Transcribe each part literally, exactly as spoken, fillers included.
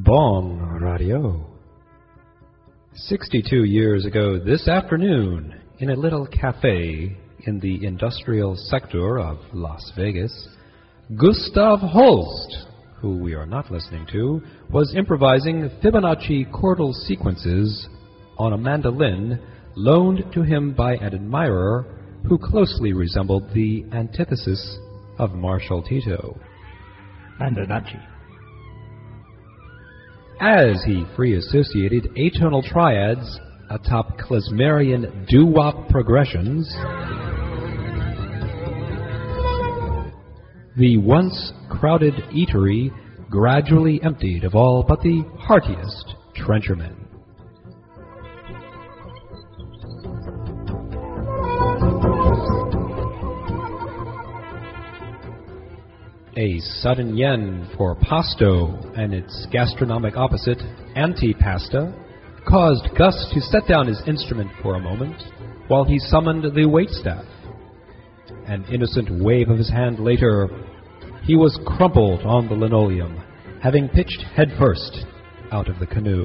Bon Radio. Sixty-two years ago this afternoon, in a little cafe in the industrial sector of Las Vegas, Gustav Holst, who we are not listening to, was improvising Fibonacci chordal sequences on a mandolin loaned to him by an admirer who closely resembled the antithesis of Marshall Tito. Mandonacci. As he free associated atonal triads atop klezmerian doo-wop progressions, the once crowded eatery gradually emptied of all but the heartiest trenchermen. A sudden yen for pasto and its gastronomic opposite, antipasta, caused Gus to set down his instrument for a moment while he summoned the waitstaff. An innocent wave of his hand later, he was crumpled on the linoleum, having pitched headfirst out of the canoe.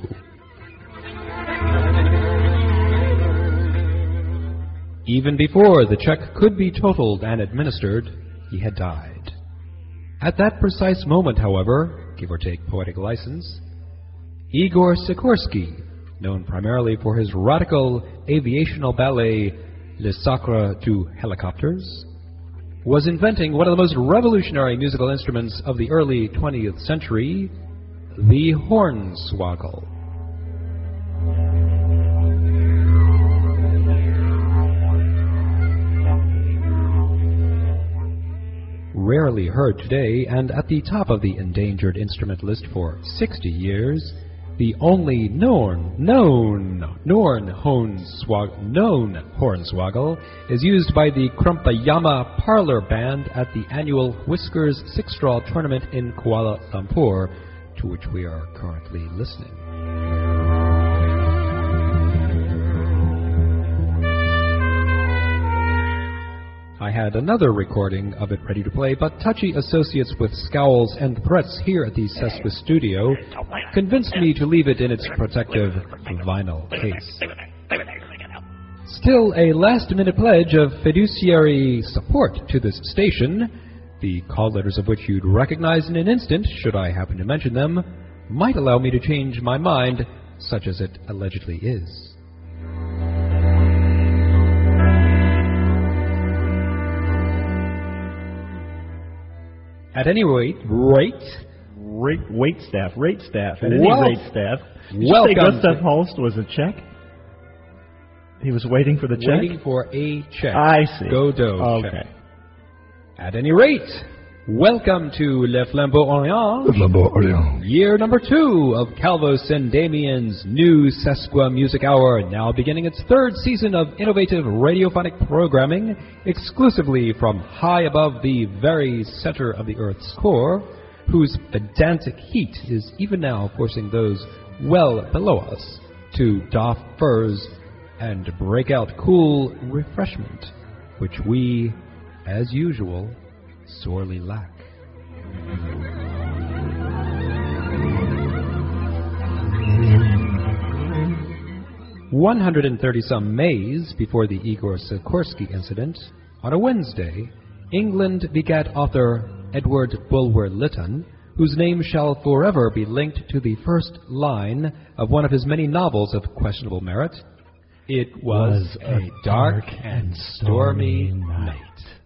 Even before the check could be totaled and administered, he had died. At that precise moment, however, give or take poetic license, Igor Sikorsky, known primarily for his radical aviational ballet Le Sacre du Helicopters, was inventing one of the most revolutionary musical instruments of the early twentieth century, the hornswoggle. Rarely heard today, and at the top of the endangered instrument list for sixty years, the only known, known, known hornswoggle, known hornswoggle is used by the Krumpayama Parlor Band at the annual Whiskers Six-Straw Tournament in Kuala Lumpur, to which we are currently listening. I had another recording of it ready to play, but touchy associates with scowls and threats here at the Sesqua studio convinced me to leave it in its protective vinyl case. Still, a last-minute pledge of fiduciary support to this station, the call letters of which you'd recognize in an instant, should I happen to mention them, might allow me to change my mind, such as it allegedly is. At any rate, rate, rate, wait staff, rate staff, at any well, rate staff. Did welcome. You say Gustav Holst was a check? He was waiting for the check? Waiting for a check. I see. Godot okay. check. At any rate, welcome to Le Flambeau Orient, Le Flambeau Orient. Year number two of Calvos and Damien's new Sesqua Music Hour, now beginning its third season of innovative radiophonic programming exclusively from high above the very center of the Earth's core, whose pedantic heat is even now forcing those well below us to doff furs and break out cool refreshment, which we, as usual, sorely lack. One hundred and thirty some Mays before the Igor Sikorsky incident, on a Wednesday, England begat author Edward Bulwer Lytton, whose name shall forever be linked to the first line of one of his many novels of questionable merit. It was a dark and stormy night.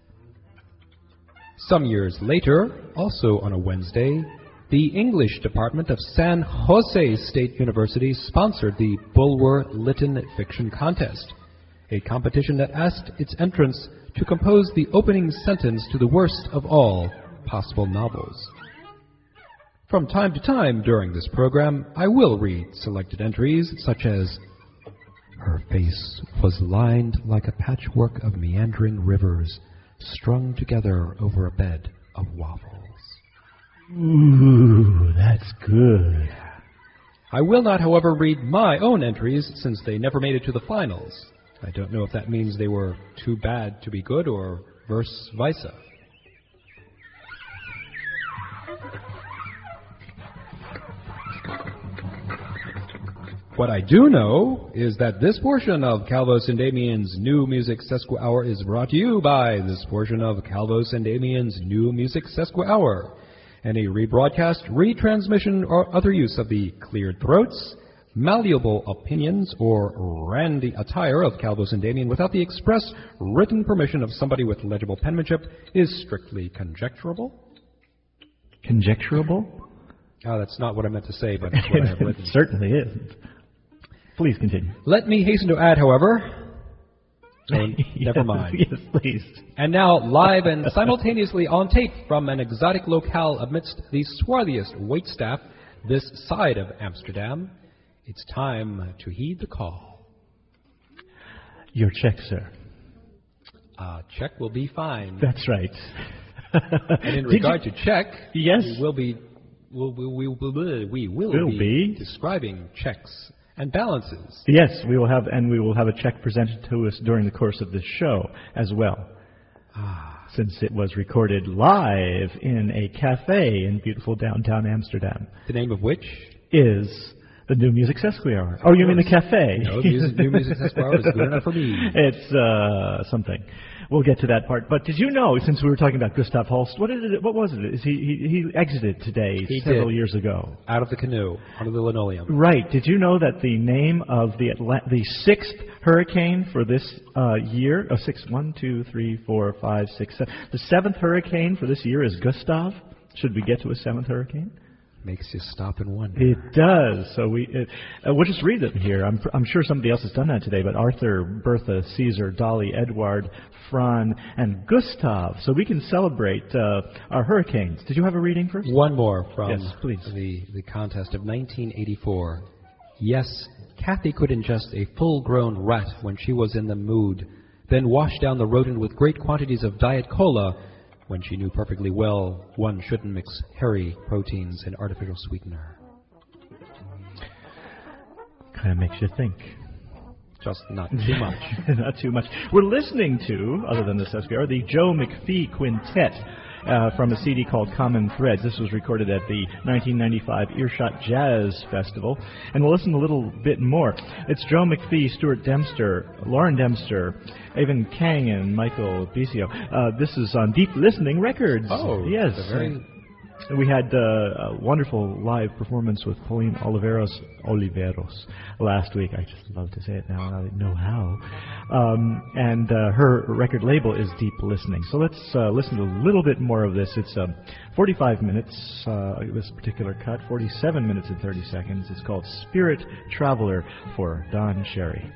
Some years later, also on a Wednesday, the English department of San Jose State University sponsored the Bulwer-Lytton Fiction Contest, a competition that asked its entrants to compose the opening sentence to the worst of all possible novels. From time to time during this program, I will read selected entries such as, "Her face was lined like a patchwork of meandering rivers, strung together over a bed of waffles." Ooh, that's good. I will not, however, read my own entries since they never made it to the finals. I don't know if that means they were too bad to be good or verse versa. What I do know is that this portion of Calvos and Damien's New Music Sesqui Hour is brought to you by this portion of Calvos and Damien's New Music Sesqui Hour. Any rebroadcast, retransmission, or other use of the cleared throats, malleable opinions, or randy attire of Calvos and Damien without the express written permission of somebody with legible penmanship is strictly conjecturable. Conjecturable? Oh, that's not what I meant to say, but that's what I have written. It certainly isn't. Please continue. Let me hasten to add, however... Oh, never mind. Yes, please. And now, live and simultaneously on tape from an exotic locale amidst the swarthiest waitstaff this side of Amsterdam, it's time to heed the call. Your check, sir. Uh, check will be fine. That's right. And in regard you... to check, yes, we will be, we'll, we, we, we, we will will be, be describing checks and balances. Yes, we will have, and we will have a check presented to us during the course of this show as well. Ah. Since it was recorded live in a cafe in beautiful downtown Amsterdam. The name of which is the New Music Sesqui Hour. Oh, you mean the cafe? No, the music, New Music Sesqui Hour is good enough for me. It's uh, something. We'll get to that part. But did you know, since we were talking about Gustav Holst, what is it? What was it? Is he he, he exited today he several did. years ago? Out of the canoe, under the linoleum. Right. Did you know that the name of the Atla- the sixth hurricane for this uh, year, oh, six, one, two, three, four, five, six, seven, the seventh hurricane for this year is Gustav? Should we get to a seventh hurricane? Makes you stop and wonder. It does. So we, it, uh, we'll just read them here. I'm, I'm sure somebody else has done that today, but Arthur, Bertha, Caesar, Dolly, Edward, Fran, and Gustav. So we can celebrate uh, our hurricanes. Did you have a reading first? One more from yes, please. The, the contest of nineteen eighty-four. Yes, Kathy could ingest a full-grown rat when she was in the mood, then wash down the rodent with great quantities of Diet Cola when she knew perfectly well one shouldn't mix hairy proteins and artificial sweetener. Kind of makes you think. Just not too much. Not too much. We're listening to, other than the Sesqui Hour, the Joe McPhee Quintet uh, from a C D called Common Threads. This was recorded at the nineteen ninety-five Earshot Jazz Festival. And we'll listen a little bit more. It's Joe McPhee, Stuart Dempster, Lauren Dempster, Evan Kang, and Michael Bisio. Uh, this is on Deep Listening Records. Oh, yes. very... We had uh, a wonderful live performance with Pauline Oliveros, Oliveros last week. I just love to say it now. I know how. Um, and uh, her record label is Deep Listening. So let's uh, listen to a little bit more of this. It's um, forty-five minutes, uh, this particular cut, forty-seven minutes and thirty seconds. It's called Spirit Traveler for Don Cherry.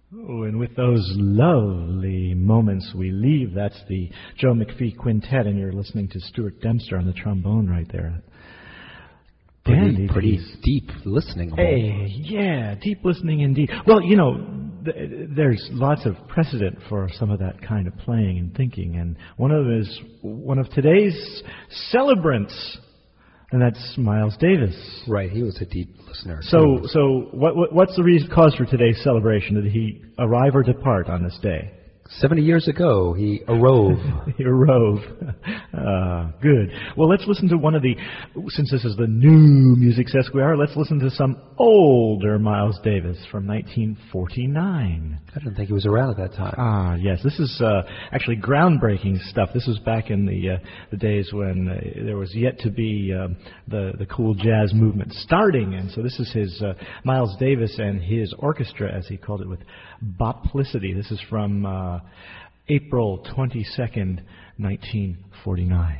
Oh, and with those lovely moments we leave. That's the Joe McPhee Quintet, and you're listening to Stuart Dempster on the trombone right there. Pretty, pretty deep listening. Hey, yeah, deep listening indeed. Well, you know, th- there's lots of precedent for some of that kind of playing and thinking, and one of them is one of today's celebrants, and that's Miles Davis. Right, he was a deep listener. So, so what, what, what's the reason, cause for today's celebration? Did he arrive or depart on this day? Seventy years ago, he arose. he arose. Uh, good. Well, let's listen to one of the, since this is the new Music Sesquire, let's listen to some older Miles Davis from nineteen forty-nine. I didn't think he was around at that time. Ah, yes. This is uh, actually groundbreaking stuff. This was back in the uh, the days when uh, there was yet to be uh, the the cool jazz movement starting, and so this is his uh, Miles Davis and his orchestra, as he called it, with Boplicity. This is from uh, April twenty-second, nineteen forty-nine.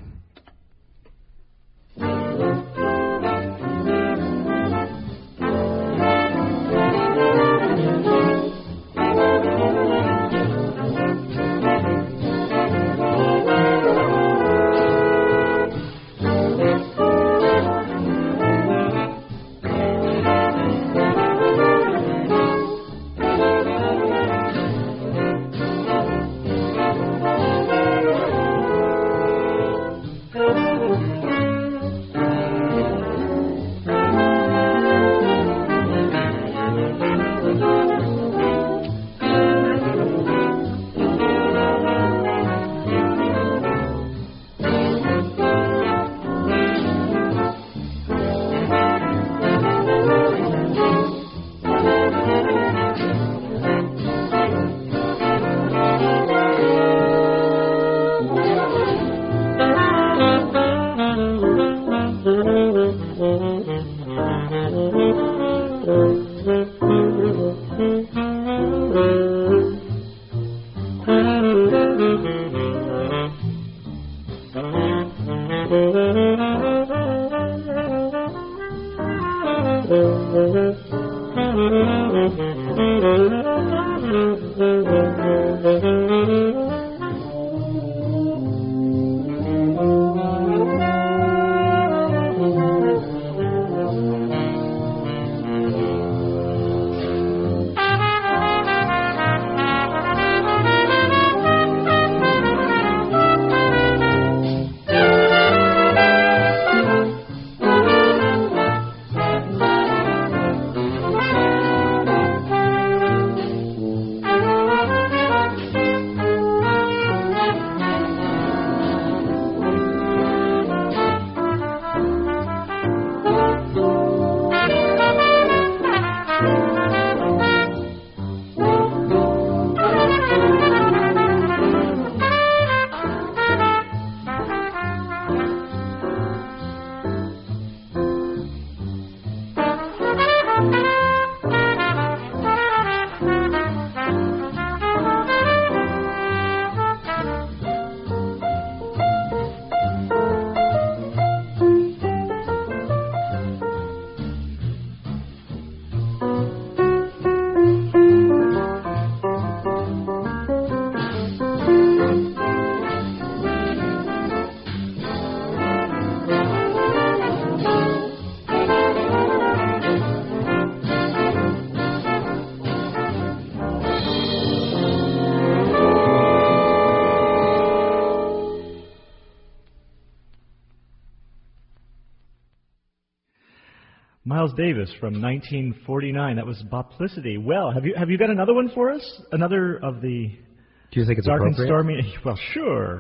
Miles Davis from nineteen forty-nine. That was Boplicity. Well, have you have you got another one for us? Another of the Do you think it's dark and appropriate? stormy? Well, sure.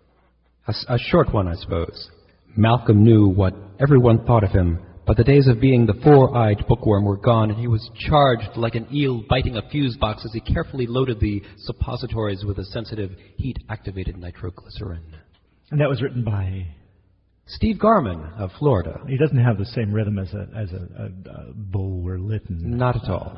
A, s- a short one, I suppose. Malcolm knew what everyone thought of him, but the days of being the four-eyed bookworm were gone, and he was charged like an eel biting a fuse box as he carefully loaded the suppositories with a sensitive, heat-activated nitroglycerin. And that was written by... Steve Garman of Florida. He doesn't have the same rhythm as a as a, a, a Bulwer Lytton. Not at all. Uh,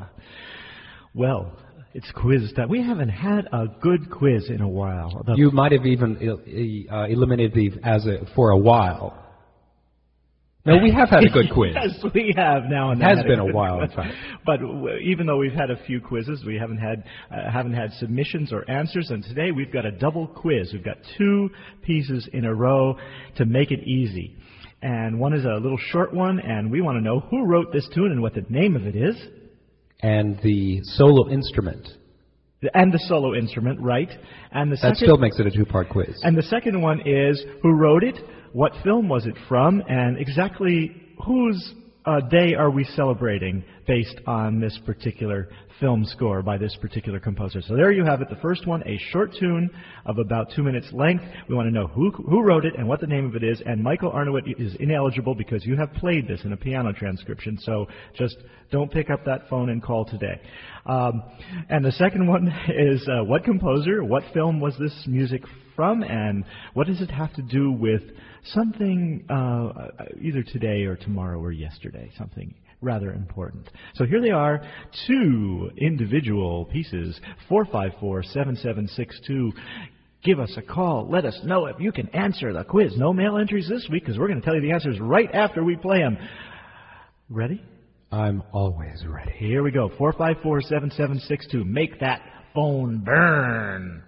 well, it's quiz time. We haven't had a good quiz in a while. The You might have even uh, eliminated the as a, for a while. No, we have had a good quiz. Yes, we have now and It then. has had been a good while, quiz. in fact. But w- even though we've had a few quizzes, we haven't had uh, haven't had submissions or answers. And today we've got a double quiz. We've got two pieces in a row to make it easy. And one is a little short one, and we want to know who wrote this tune and what the name of it is. And the solo instrument. And the solo instrument, right? And the That second, still makes it a two-part quiz. And the second one is who wrote it, what film was it from, and exactly whose uh, day are we celebrating based on this particular film score by this particular composer. So there you have it, the first one, a short tune of about two minutes length. We want to know who who wrote it and what the name of it is. And Michael Arnowit is ineligible because you have played this in a piano transcription. So just don't pick up that phone and call today. Um, and the second one is uh, what composer, what film was this music from, and what does it have to do with something uh, either today or tomorrow or yesterday, something rather important. So here they are, two individual pieces, four five four, seven seven six two. Give us a call. Let us know if you can answer the quiz. No mail entries this week because we're going to tell you the answers right after we play them. Ready? I'm always ready. Here we go. four five four, seven seven six two. Make that phone burn.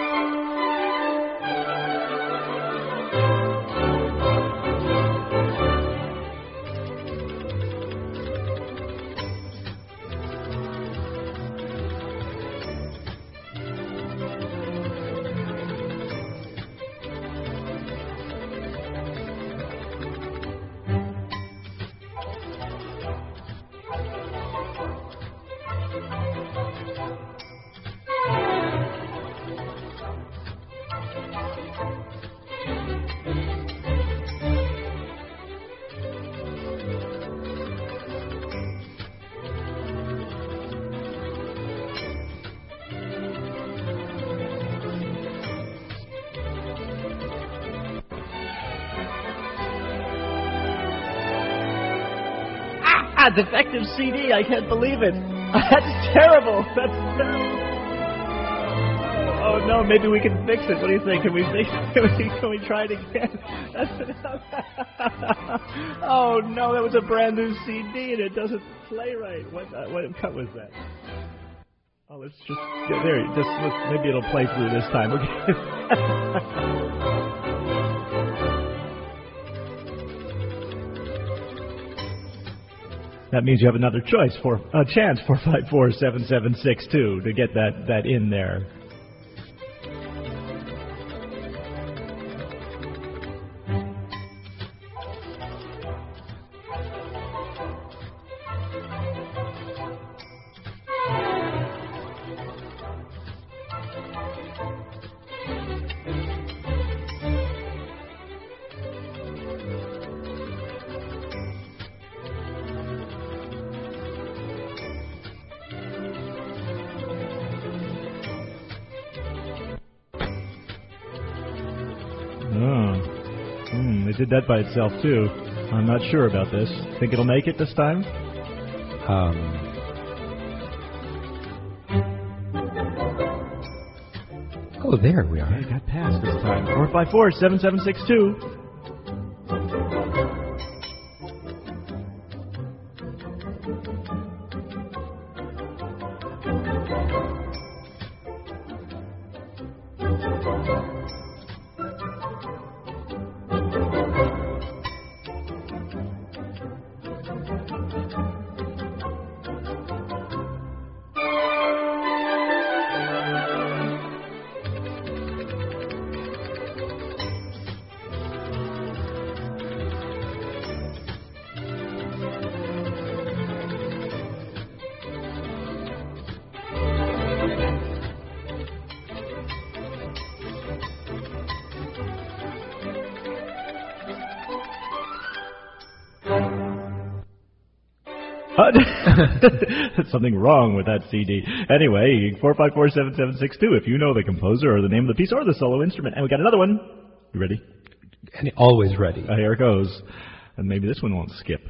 Ah, defective C D. I can't believe it. That's terrible. That's terrible. Oh, no, maybe we can fix it. What do you think? Can we fix it? Can we, can we try it again? Oh, no, that was a brand new C D and it doesn't play right. What, uh, what cut was that? Oh, let's just, yeah, there, just, let's, maybe it'll play through this time. Okay. That means you have another choice for a chance for five four seven seven six two to get that, that in there. Did that by itself too. I'm not sure about this. Think it'll make it this time? Um. Oh, there we are. It got passed this time. four five four, seven seven six two. There's something wrong with that C D. Anyway, four five four, seven seven six two if you know the composer or the name of the piece or the solo instrument. And we got another one. You ready? And always ready. Uh, here it goes. And maybe this one won't skip.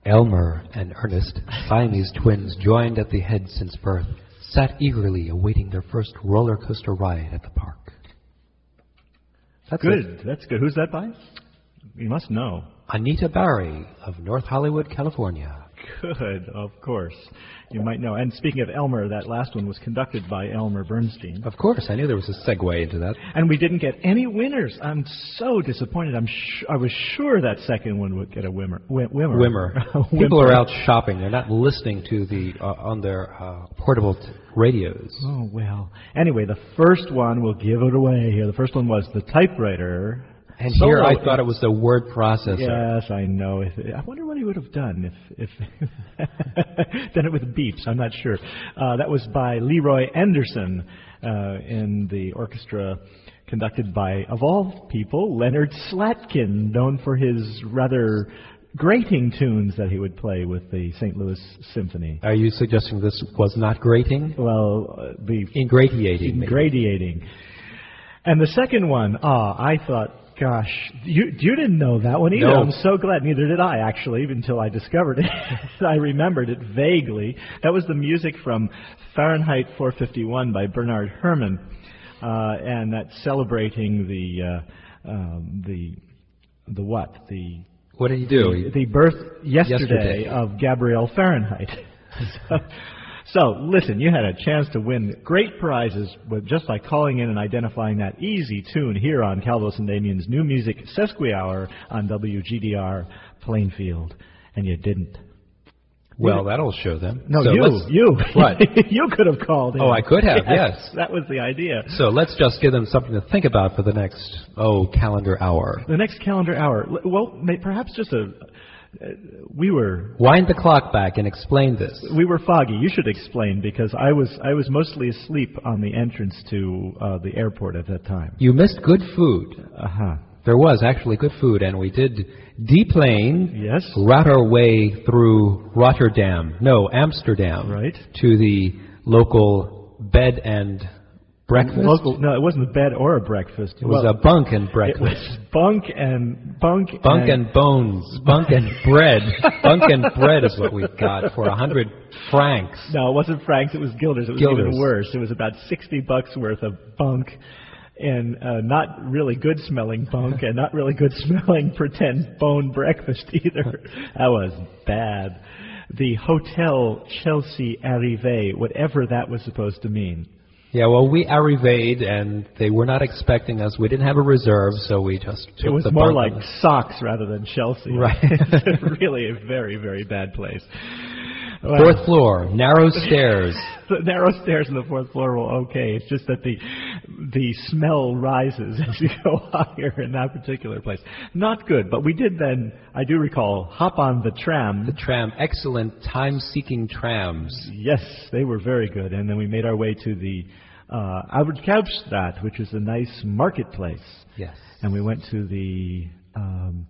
Elmer and Ernest, Siamese twins joined at the head since birth, sat eagerly awaiting their first roller coaster ride at the park. That's Good. it. That's good. Who's that by? You must know. Anita Barry of North Hollywood, California. Good, of course. You might know. And speaking of Elmer, that last one was conducted by Elmer Bernstein. Of course, I knew there was a segue into that. And we didn't get any winners. I'm so disappointed. I'm sh- I was sure that second one would get a wimmer. Wh- wimmer. Wimmer. People are out shopping. They're not listening to the uh, on their uh, portable t- radios. Oh, well. Anyway, the first one, we'll give it away here. The first one was the typewriter. And Solo. here I thought it was the word processor. Yes, I know. If, I wonder what he would have done if, if done it with beeps. I'm not sure. Uh, that was by Leroy Anderson uh, in the orchestra conducted by, of all people, Leonard Slatkin, known for his rather grating tunes that he would play with the Saint Louis Symphony. Are you suggesting this was not grating? Well, uh, the Ingratiating. Ingratiating. And the second one, ah, I thought, gosh, you you didn't know that one either. No. I'm so glad. Neither did I, actually, until I discovered it. I remembered it vaguely. That was the music from Fahrenheit four fifty-one by Bernard Herrmann, uh, and that's celebrating the uh, um, the the what the What did he do? the, the birth yesterday, Yesterday. of Gabrielle Fahrenheit. so, So, listen, you had a chance to win great prizes with just by calling in and identifying that easy tune here on Calvos and Damien's New Music Sesqui Hour on W G D R Plainfield. And you didn't. Well, that'll show them. No, So you. let's- You. What? You could have called in. Oh, I could have, yes. That was the idea. So let's just give them something to think about for the next, oh, calendar hour. The next calendar hour. L- Well, may, perhaps just a... Uh, we were... Wind the clock back and explain this. We were foggy. You should explain, because I was I was mostly asleep on the entrance to uh, the airport at that time. You missed good food. Uh-huh. There was actually good food, and we did deplane, Yes. route our way through Rotterdam, no, Amsterdam, Right. to the local bed and breakfast. Local, no, it wasn't a bed or a breakfast. It was Well, a bunk and It breakfast. was bunk and bunk Bunk and, and bones, bunk and bread. Bunk and bread is what we got for a hundred francs. No, it wasn't Frank's. It was Gilder's. It was Gilder's. even worse. It was about sixty bucks worth of bunk, and uh, not really good smelling bunk, and not really good smelling pretend bone breakfast either. That was bad. The Hotel Chelsea Arrivé, whatever that was supposed to mean. Yeah, well, we arrived, and they were not expecting us. We didn't have a reserve, so we just took It was the more bunk like on- socks rather than Chelsea. Right. It's really a very, very bad place. Well, Fourth floor, narrow stairs. the narrow stairs on the fourth floor were okay. It's just that the the smell rises as you go higher in that particular place. Not good, but we did then, I do recall, hop on the tram. The tram, excellent time-seeking trams. Yes, they were very good. And then we made our way to the uh, Albert Kuipstraat, which is a nice marketplace. Yes. And we went to the um,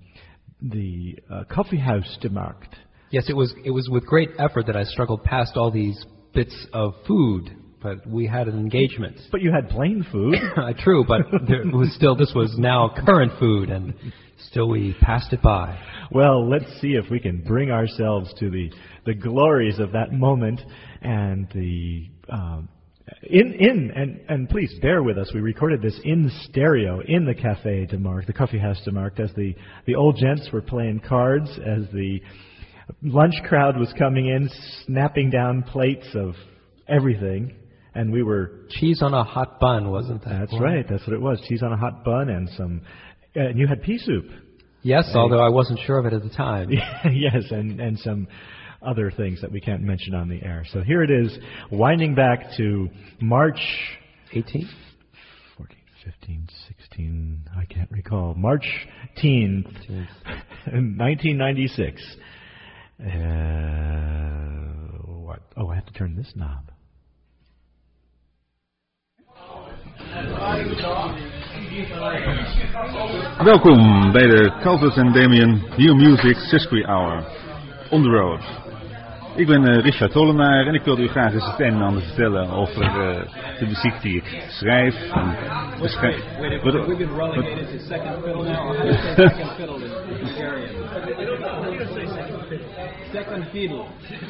the uh, Koffiehuis de Markt. Yes, it was it was with great effort that I struggled past all these bits of food, but we had an engagement. But you had plain food. Uh, True, but there was still this was now current food, and still we passed it by. Well, let's see if we can bring ourselves to the, the glories of that moment and the um, in in and and please bear with us. We recorded this in stereo in the Café de Markt, the Koffiehuis de Markt, as the the old gents were playing cards, as the lunch crowd was coming in, snapping down plates of everything, and we were. Cheese on a hot bun, wasn't that? That's one? right. That's what it was. Cheese on a hot bun and some. Uh, and you had pea soup. Yes, although I wasn't sure of it at the time. Yes, and, and some other things that we can't mention on the air. So here it is, winding back to March eighteenth? fourteen, fifteen, sixteen, I can't recall. March tenth, nineteen ninety-six. Uh, what? Oh, I have to turn this knob. Welkom bij de Calvus en Damien New Music Sesqui Hour. On the road. Ik ben uh, Richard Tollenaar en ik wilde u graag eens het een en ander vertellen over uh, de muziek die ik schrijf. En de schrijf... Wait, wait, wait, we've been running it into second fiddle now. Or how do you say second fiddle in Bulgarian? Second fiddle.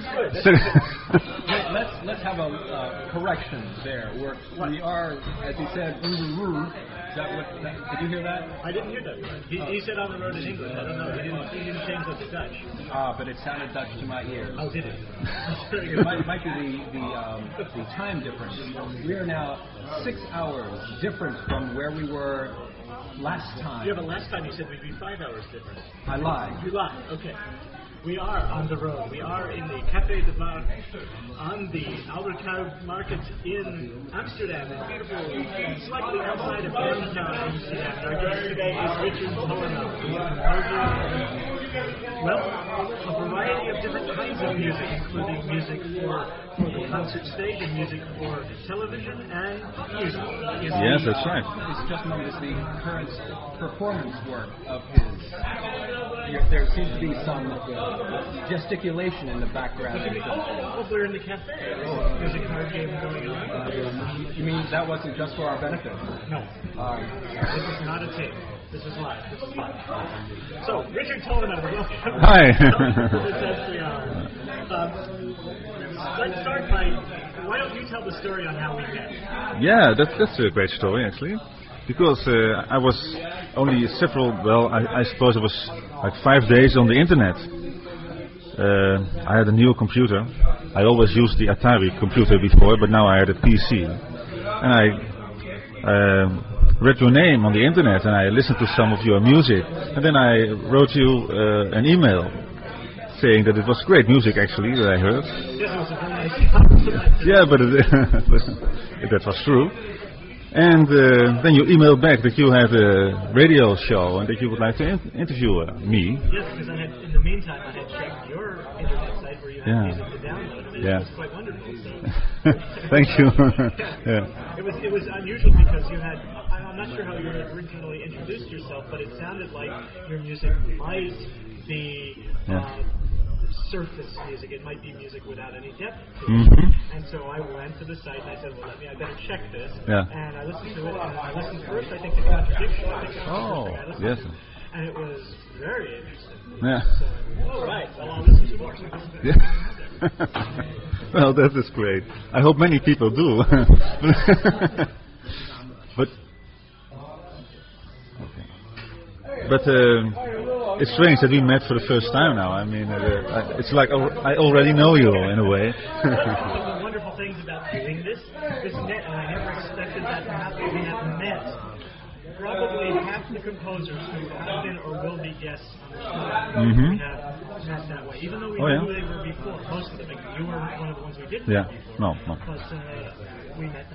let's let's have a uh, correction there. We're, we are, as he said, in the room. Is that what? That, did you hear that? I didn't hear that. He, he said on the road in English. I don't know. He didn't, he didn't change that to Dutch. Ah, but it sounded Dutch to my ears. Oh, did it? It might, might be the the, um, the time difference. We are now six hours different from where we were last time. Yeah, but last time you said we'd be five hours different. I lied. You lied. Okay. We are on the road. We are in the Café de Bar on the Alberthout Market in Amsterdam. It's beautiful, slightly outside of downtown Amsterdam. Our guest today is Richard Tollenau. Well, a variety of different kinds of music, including music for, for the concert stage and music for television and music. Is Yes, the, that's right. It's just noticed the current performance work of his. There, there seems to be some uh, gesticulation in the background. Oh, oh, we're in the cafe. There's a card game going on. Uh, you mean that wasn't just for our benefit? No. Uh, This is not a tape. This is live. This is live. So, Richard Tollenau, welcome. Hi. This S three hour. Um, let's start by, why don't you tell the story on how we met? Yeah, that's that's a great story actually, because uh, I was only several. Well, I, I suppose it was like five days on the internet. Uh, I had a new computer. I always used the Atari computer before, but now I had a P C, and I um, read your name on the internet, and I listened to some of your music, and then I wrote you uh, an email saying that it was great music actually that I heard. Yes, it was a very nice compliment. Yeah, but it, that was true. And uh, then you emailed back that you had a radio show and that you would like to in- interview uh, me. Yes, because I had, in the meantime, I had checked your internet site where you had Yeah. music to download, and Yeah. it was quite wonderful. So. Thank you. Yeah. It was it was unusual because you had, I- I'm not sure how you originally introduced yourself, but it sounded like your music might be Yeah. uh, surface music. It might be music without any depth to it. Mm-hmm. And so I went to the site and I said, well, let me, I better check this. Yeah. And I listened to it, and I listened first, I think, to Contradiction. I think it was Oh, the first thing I listened yes. to. And it was very interesting. Yeah. So, all right, well, I'll listen to more. So this is Yeah. Well, that is great. I hope many people do. But okay. But uh, it's strange that we met for the first time now. I mean, uh, I, it's like al- I already know you in a way. One of the wonderful things about doing this, this net, and I never expected that to happen. We have met probably half the composers who have been or will be guests on the show. Mhm. We have met that way, even though we Oh, knew yeah. who they were before. Most of them, like, you were one of the ones we didn't Yeah. know before. No, no. But uh, we met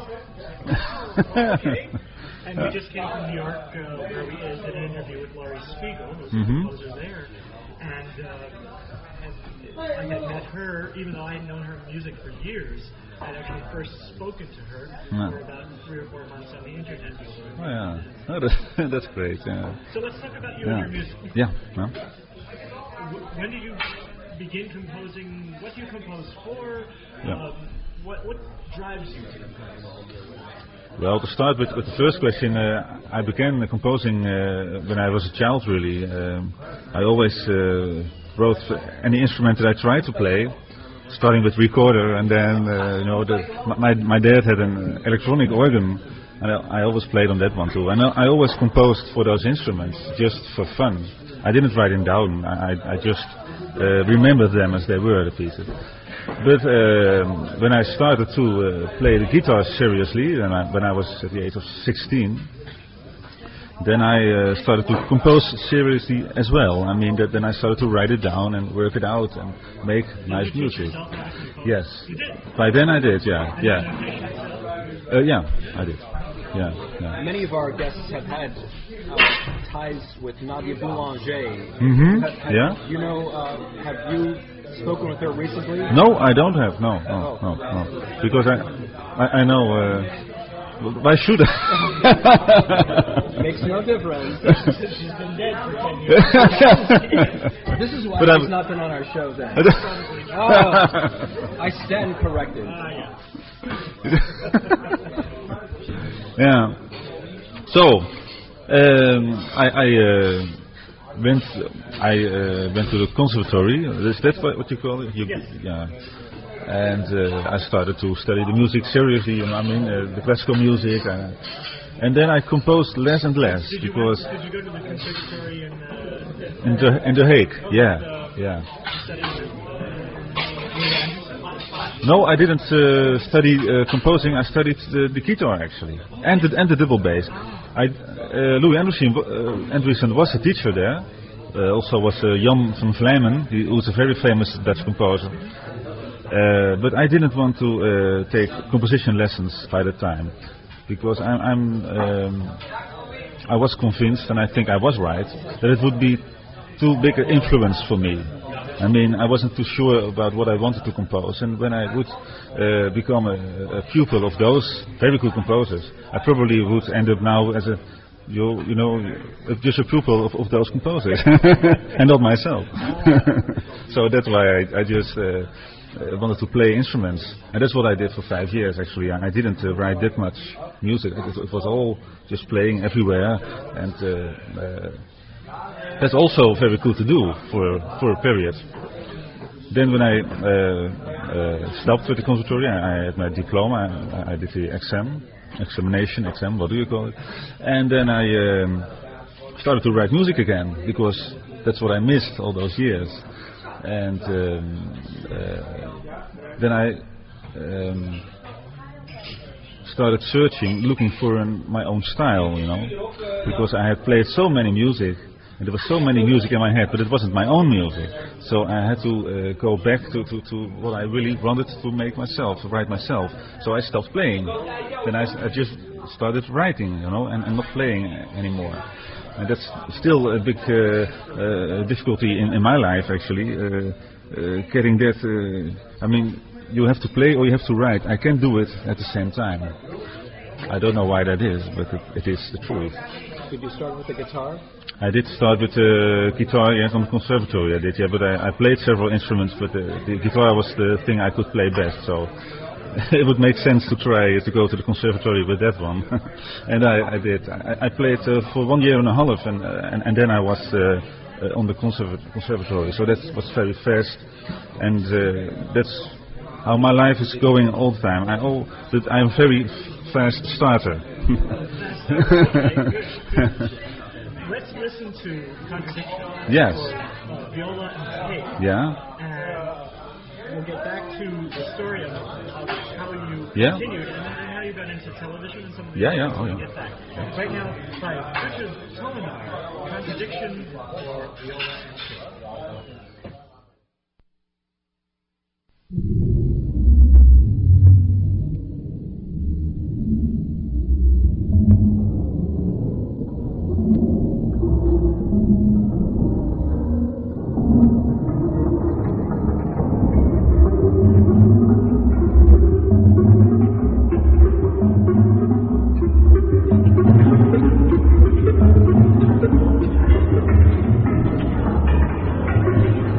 them. Okay. And we just came from New York, uh, where we did an interview with Laurie Spiegel, who's Mhm. the composer there. And, uh, and I had met her, even though I had known her music for years. I'd actually first spoken to her Yeah. for about three or four months on the internet before. Oh yeah, oh, that's, that's great. Yeah. So let's talk about you Yeah. and your music. Yeah. Yeah. Wh- When did you begin composing? What do you compose for? Yeah. Um, what, what drives you to compose? Well, to start with, with the first question, uh, I began uh, composing uh, when I was a child. Really, um, I always uh, wrote any instrument that I tried to play, starting with recorder, and then uh, you know, the, my my dad had an electronic organ, and I, I always played on that one too. And I, I always composed for those instruments just for fun. I didn't write them down. I, I, I just uh, remembered them as they were, the pieces. But um, when I started to uh, play the guitar seriously, then I, when I was at the age of sixteen, then I uh, started to compose seriously as well. I mean, that then I started to write it down and work it out and make nice Did you teach music. yourself how to compose? Yes. You did? By then I did, yeah, And yeah, you teach yourself? uh, yeah, I did, yeah, yeah. Many of our guests have had uh, ties with Nadia Boulanger. Mhm. Have- have- Yeah. You know, uh, have you spoken with her recently? No, I don't have. No, no, no, no. Because I, I, I know. Uh, why should I? Makes no difference. She's been dead for ten years. This is why But she's I'm- not been on our show then. Oh, I stand corrected. Ah, yeah. Yeah. So, um, I, I uh, went I uh, went to the conservatory. Is that what what you call it? You, Yes. Yeah. And uh, I started to study the music seriously. You know, I mean, uh, the classical music, uh, and then I composed less and less Did you, because went, did you go to the conservatory in, uh, in the in the Hague, yeah, yeah. study with Louis Anderson? No, I didn't uh, study uh, composing. I studied the, the guitar actually, and the and the double bass. I uh, Louis Anderson uh, Anderson was a teacher there. Uh, also was uh, Jan van Vlijmen, he was a very famous Dutch composer. Uh, but I didn't want to uh, take composition lessons by the time, because I'm, I'm um, I was convinced, and I think I was right, that it would be too big an influence for me. I mean, I wasn't too sure about what I wanted to compose, and when I would uh, become a, a pupil of those very good composers, I probably would end up now as a you, you know, just a pupil of, of those composers, and not myself. So that's why I, I just. Uh, I wanted to play instruments, and that's what I did for five years actually. I didn't uh, write that much music. It, it was all just playing everywhere, and uh, uh, that's also very cool to do for for a period. Then when I uh, uh, stopped with the conservatory, I, I had my diploma. I, I did the exam, examination, exam, what do you call it? And then I um, started to write music again, because that's what I missed all those years. And um, uh, then I um, started searching, looking for an, my own style, you know, because I had played so many music, and there was so many music in my head, but it wasn't my own music. So I had to uh, go back to, to, to what I really wanted to make myself, to write myself. So I stopped playing. Then I, I just started writing, you know, and, and not playing anymore. And that's still a big uh, uh, difficulty in, in my life, actually, uh, uh, getting that. Uh, I mean, you have to play or you have to write. I can't do it at the same time. I don't know why that is, but it, it is the truth. Did you start with the guitar? I did start with the uh, guitar, yes, on the conservatory. I did, yeah, but I, I played several instruments, but the, the guitar was the thing I could play best. So it would make sense to try to go to the conservatory with that one. And I, I did. I, I played uh, for one year and a half, and uh, and, and then I was uh, uh, on the conserv- conservatory. So that was very fast, and uh, that's how my life is going all the time. I oh, that I'm a very f- fast starter. Let's listen to Contradiction. Yes. For, uh, viola and tape. Yeah. And we'll get back to the story of, of how you Yeah. continued and, and how you got into television and some of the Yeah, other yeah, things oh, when yeah. we get back. Right now, by Richard Tollenaar, Contradiction for viola and tape. Thank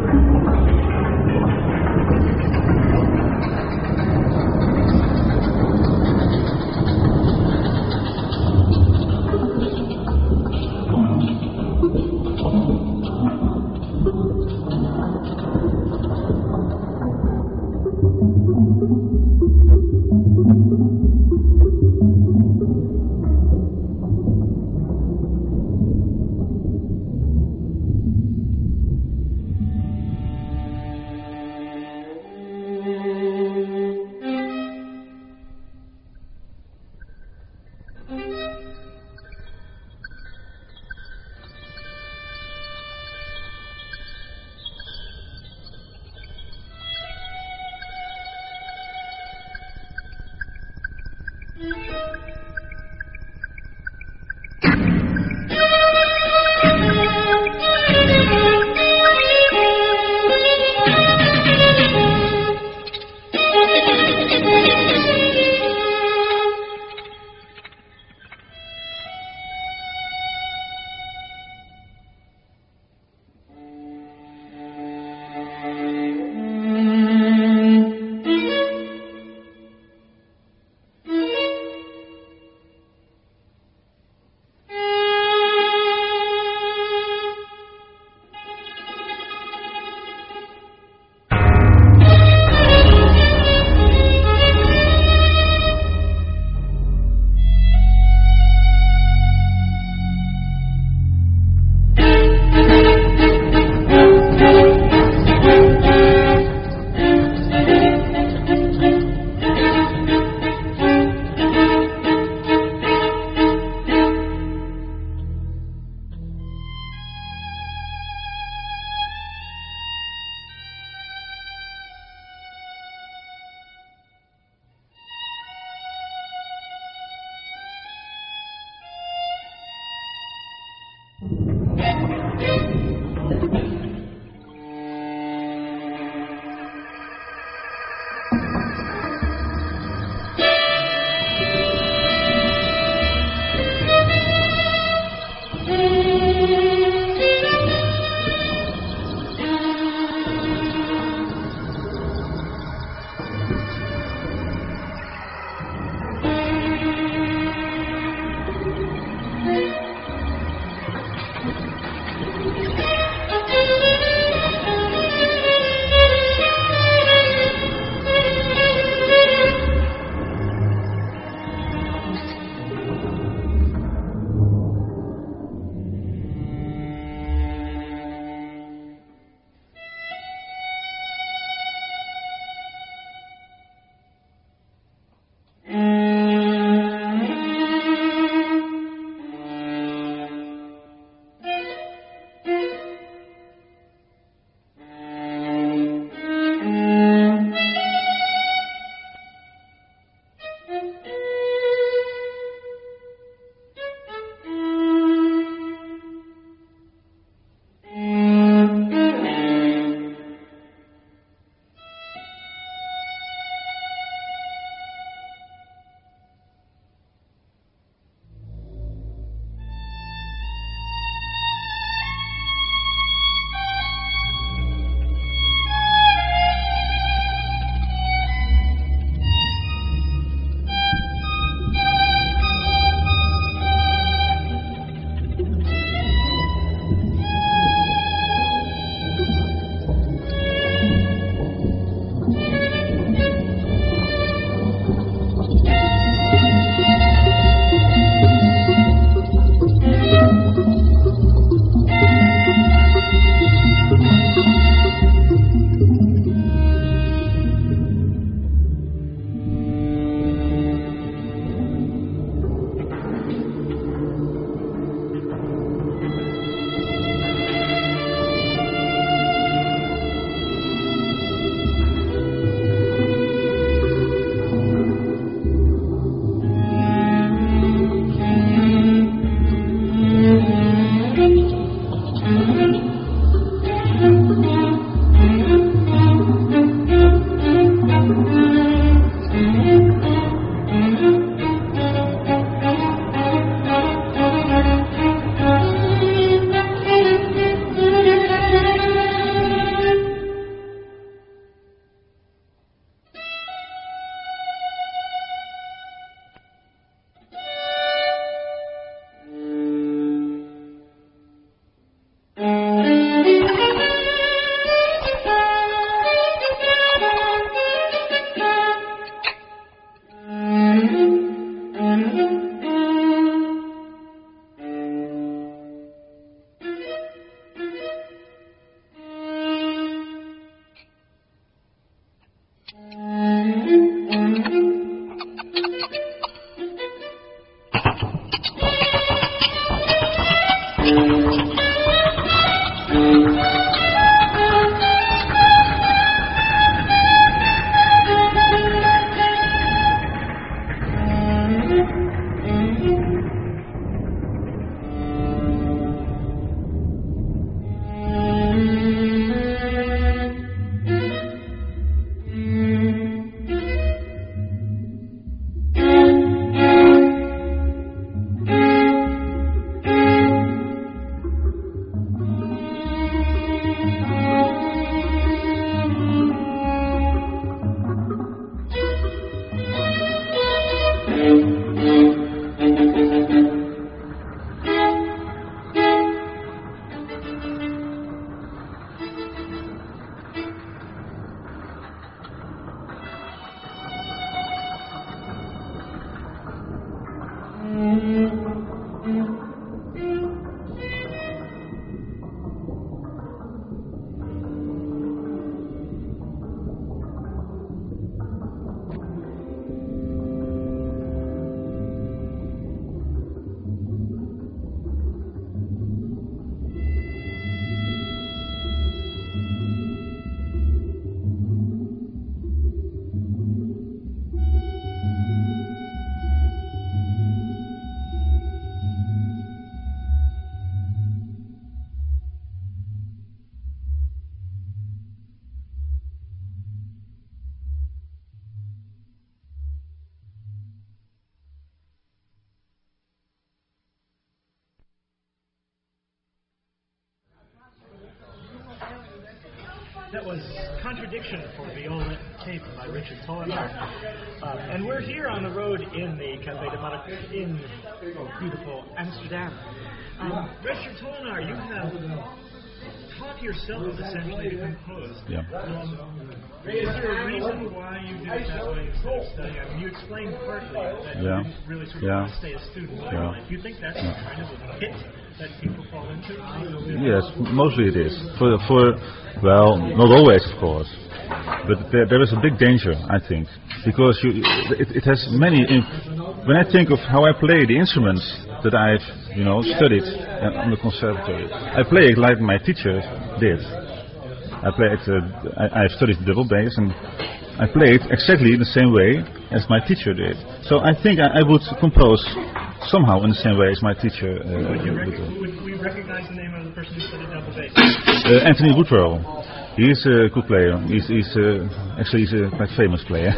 That was Contradiction for Viola Tape by Richard Tollenaar. Um, and we're here on the road in the Café de Markt in beautiful Amsterdam. Um, Richard Tollenaar, you have taught yourself essentially to compose. Yeah. Um, is there a reason why you did it that way instead of studying? I mean, you explained partly that Yeah. you didn't really sort of Yeah. want to stay a student. Yeah. Do you think that's kind of a hit that people fall into? Yes, mostly it is. For, for well, not always, of course. But there, there is a big danger, I think, because you, it, it has many. When I think of how I play the instruments that I've, you know, studied uh, on the conservatory, I play it like my teacher did. I play it. Uh, I, I've studied double bass, and I play it exactly the same way as my teacher did. So I think I, I would compose somehow in the same way as my teacher uh, Would, you would rec- do. would we recognize the name of the person who studied double bass? Uh, Anthony Woodrow. He's a good player. He's, he's uh, actually he's a quite famous player.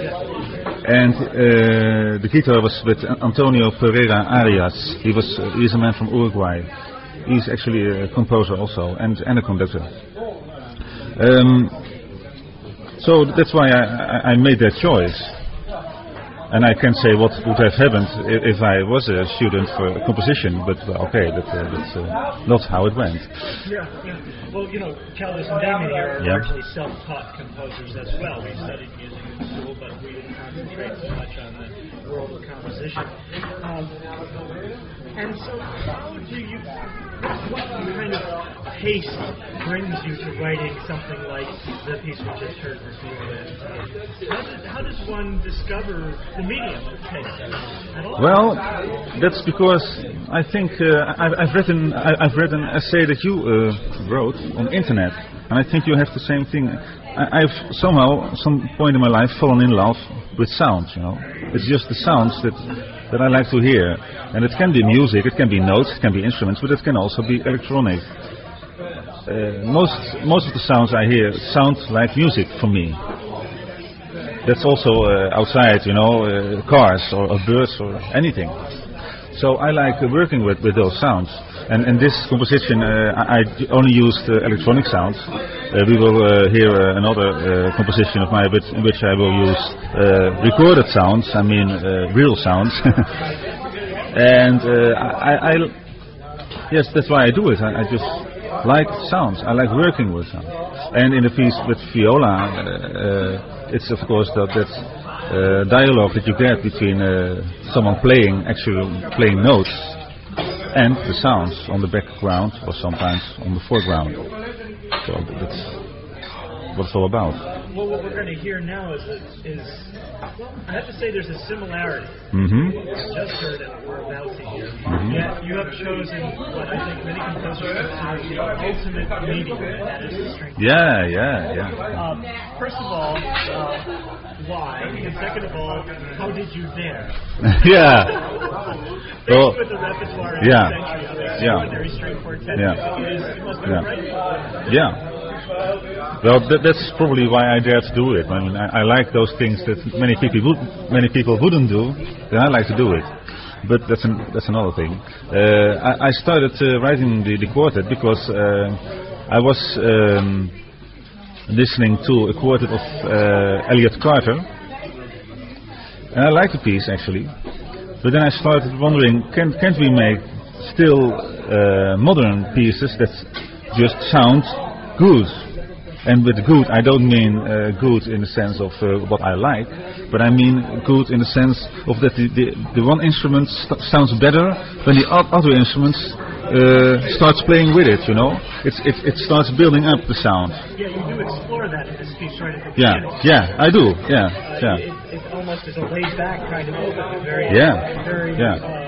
And uh, the guitar was with Antonio Pereira Arias. He was uh, he's a man from Uruguay. He's actually a composer also and, and a conductor. Um, so that's why I, I, I made that choice. And I can't say what would have happened if, if I was a student for composition, but well, okay, that, uh, that's uh, not how it went. Yeah, yeah. Well, you know, Caldas and Damien here are Yeah. largely self-taught composers as well. We studied music in school, but we didn't concentrate so much on the world of composition. Um, and so, how do you, what kind of taste brings you to writing something like the piece we just heard for Viola? How, did, how does one discover the medium of taste at all? Well, that's because I think uh, I've, I've written I, I've read an essay that you uh, wrote on internet, and I think you have the same thing. I, I've somehow, some point in my life, fallen in love with sounds. You know, it's just the sounds that that I like to hear, and it can be music, it can be notes, it can be instruments, but it can also be electronic. Uh, most most of the sounds I hear sound like music for me. That's also uh, outside, you know, uh, cars or, or birds or anything. So I like uh, working with, with those sounds. And in this composition, uh, I, I only used uh, electronic sounds. Uh, we will uh, hear uh, another uh, composition of mine which, in which I will use uh, recorded sounds, I mean uh, real sounds. And uh, I, I, yes, that's why I do it. I, I just like sounds. I like working with sounds. And in the piece with viola, uh, uh, it's of course that, that uh, dialogue that you get between uh, someone playing, actually playing notes, and the sounds on the background or sometimes on the foreground. So that's what it's all about. Well, what we're going to hear now is, is well, I have to say there's a similarity. Mm-hmm. We just heard it, we're about to hear. Mm-hmm. Yet you have chosen what I think many composers consider the ultimate medium, and that is the string. Yeah, yeah, yeah. Um, first of all, uh, why? And second of all, how did you dare? Yeah. Faced Well, with the repertoire of yeah. the century of Yeah. extraordinary string quartet, Yeah. it, is, it must be Yeah. right. Yeah. Well, that, that's probably why I dare to do it. I mean, I, I like those things that many people would, many people wouldn't do. Then I like to do it. But that's an, that's another thing. Uh, I, I started uh, writing the, the quartet because uh, I was um, listening to a quartet of uh, Elliot Carter, and I liked the piece actually. But then I started wondering, can, can't we make still uh, modern pieces that just sound good? And with good, I don't mean uh, good in the sense of uh, what I like, but I mean good in the sense of that the, the, the one instrument st- sounds better when the o- other instruments uh, starts playing with it, you know? It's, it, it starts building up the sound. Yeah, you do explore that in this piece right at the Yeah, beginning. yeah, I do, yeah, Uh, yeah. It, it almost is a laid-back kind of opening, very, Yeah, very, yeah. uh,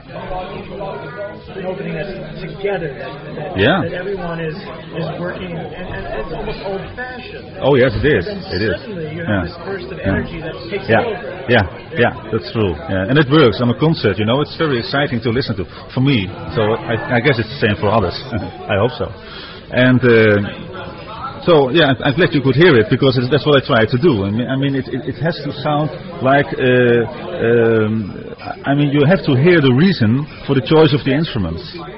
an opening that's together, that, that, Yeah. that everyone is is working, and, and it's almost old-fashioned. Oh yes, it is, But then it is. suddenly you Yeah. have this burst of Yeah. energy that takes Yeah, over. yeah, yeah, that's true. Yeah. And it works on a concert, you know, it's very exciting to listen to, for me. So I, I guess it's the same for others. I hope so. And uh, so, yeah, I'm glad you could hear it, because it's, that's what I try to do. I mean, I mean it, it, it has to sound like, uh, um, I mean, you have to hear the reason for the choice of the instruments.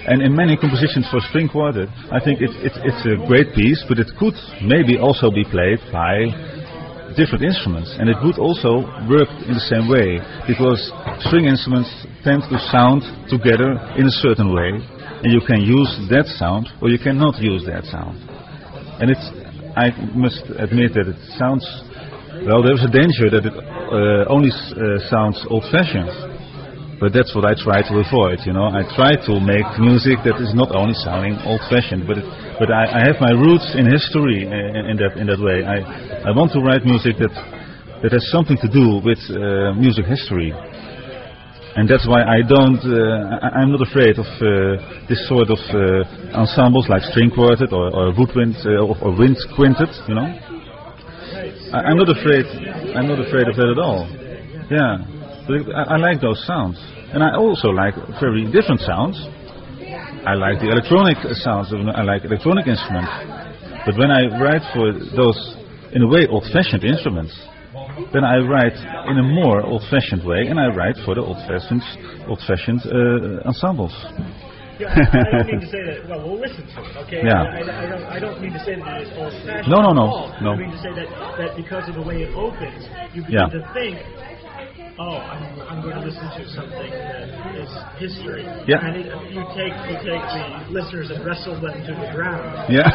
And in many compositions for string quartet, I think it, it, it's a great piece, but it could maybe also be played by different instruments, and it would also work in the same way, because string instruments tend to sound together in a certain way, and you can use that sound or you cannot use that sound. And it's, I must admit that it sounds, well, there's a danger that it uh, only uh, sounds old-fashioned. But that's what I try to avoid, you know. I try to make music that is not only sounding old-fashioned, but it, but I, I have my roots in history in, in that in that way. I I want to write music that that has something to do with uh, music history, and that's why I don't. Uh, I, I'm not afraid of uh, this sort of uh, ensembles like string quartet or, or woodwind uh, or, or wind quintet, you know. I, I'm not afraid. I'm not afraid of that at all. Yeah. But I, I like those sounds, and I also like very different sounds. I like the electronic sounds, I like electronic instruments. But when I write for those, in a way, old-fashioned instruments, then I write in a more old-fashioned way, and I write for the old-fashioned, old-fashioned uh, ensembles. Yeah, I, I don't mean to say that. Well, we'll listen to it, okay? Yeah. I, I, I don't. I don't mean to say that it's old-fashioned. No, no, no, at all. no. I mean to say that that because of the way it opens, you Yeah. begin to think, oh, I'm, I'm going to listen to something that is history. Yeah. And it, you take you take the listeners and wrestle them to the ground. Yeah.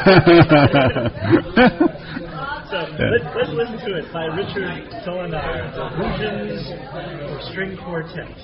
So Yeah. let's, let's listen to it by Richard Tollenaar, the Illusions for String Quartet.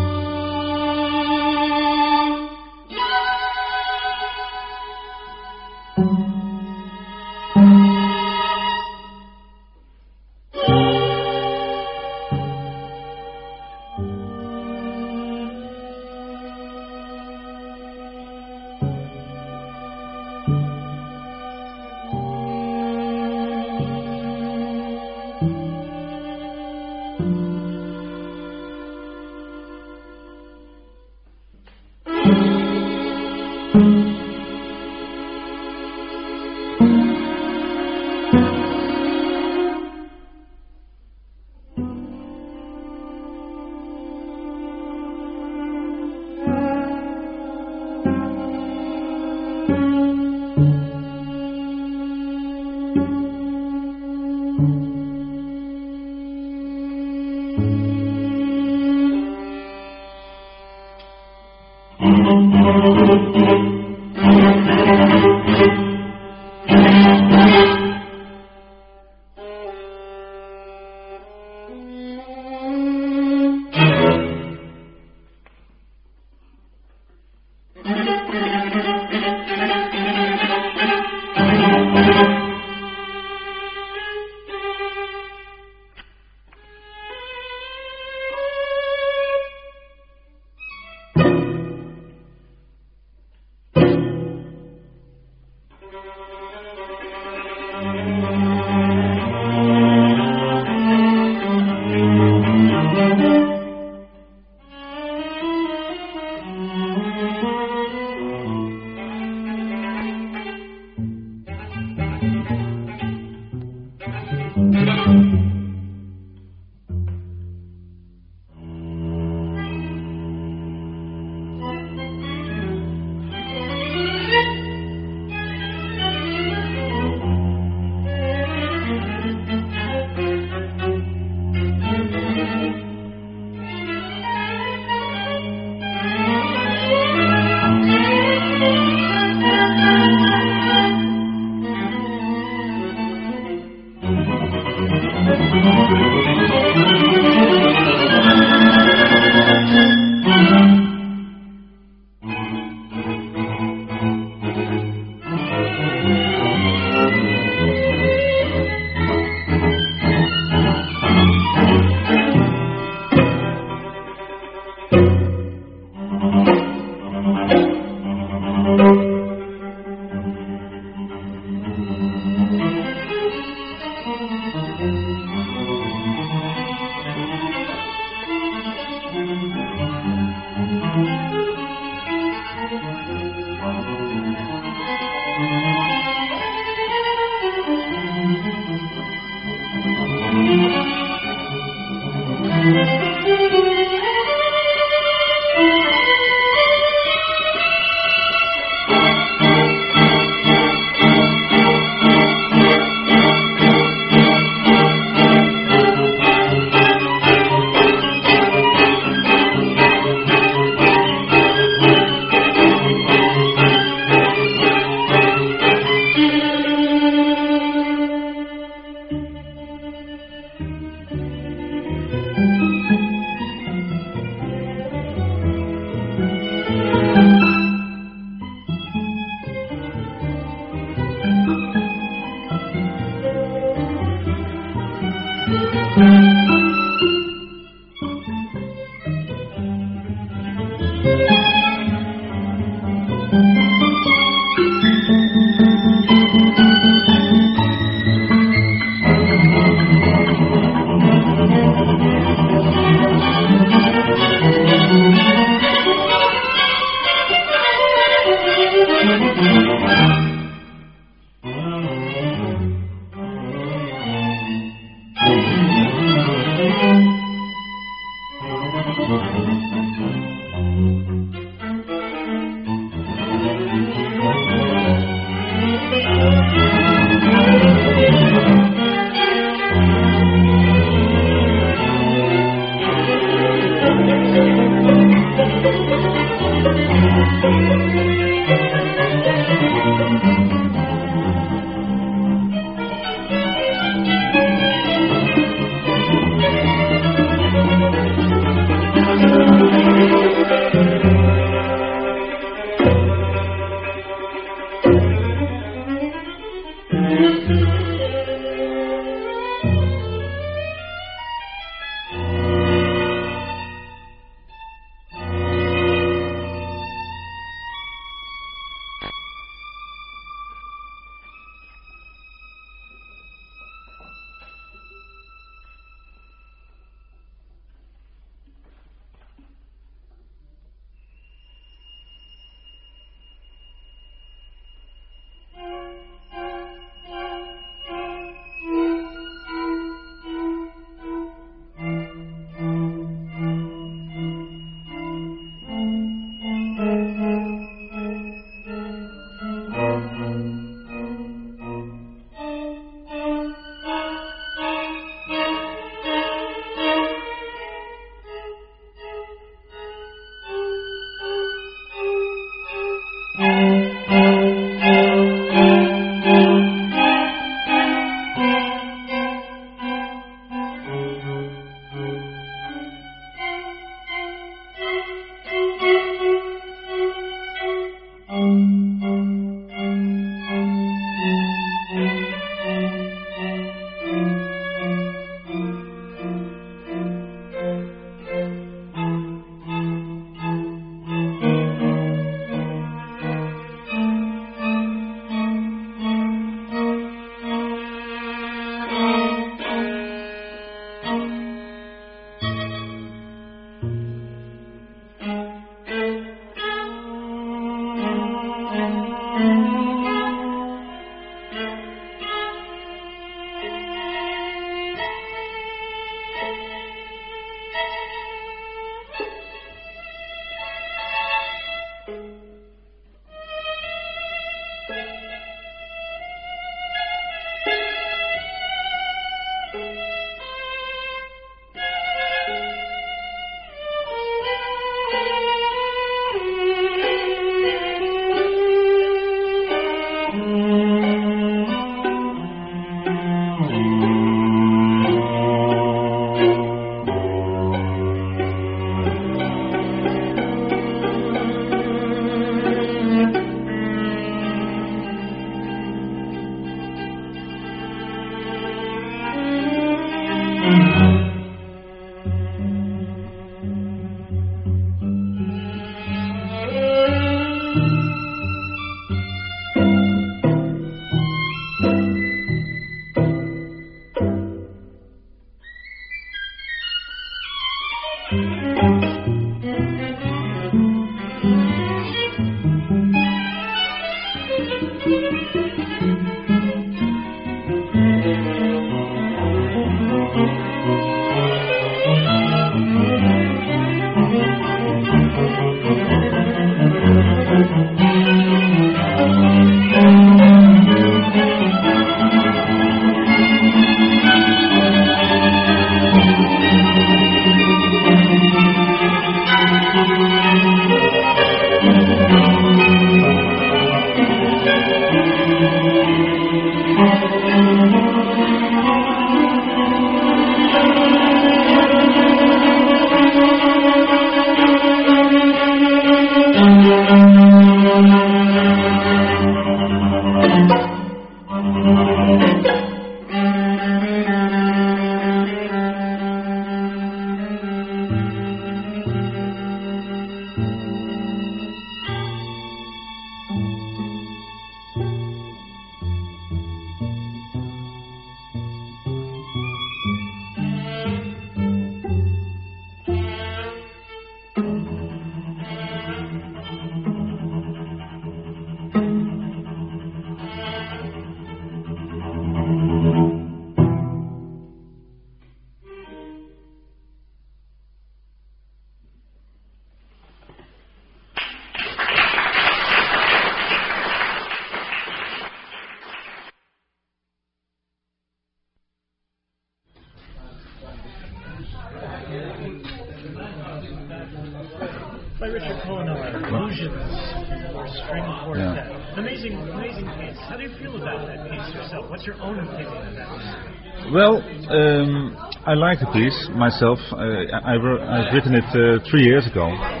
By Richard Cohenauer, Illusions, or String Quartet. Yeah. Amazing, amazing piece. How do you feel about that piece yourself? What's your own opinion of that piece? Well, um, I like the piece myself. Uh, I wrote, I've written it uh, three years ago,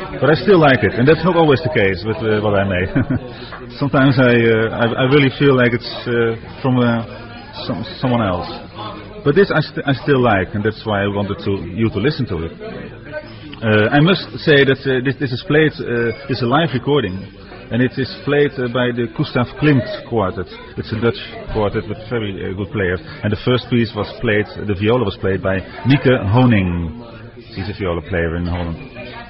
but I still like it, and that's not always the case with uh, what I make. Sometimes I, uh, I I really feel like it's uh, from uh, some, someone else. But this I, st- I still like, and that's why I wanted to you to listen to it. Uh, I must say that uh, this, this is played, uh, is a live recording, and it is played uh, by the Gustav Klimt Quartet. It's a Dutch quartet with very uh, good players. And the first piece was played, the viola was played by Mieke Honing. She's a viola player in Holland.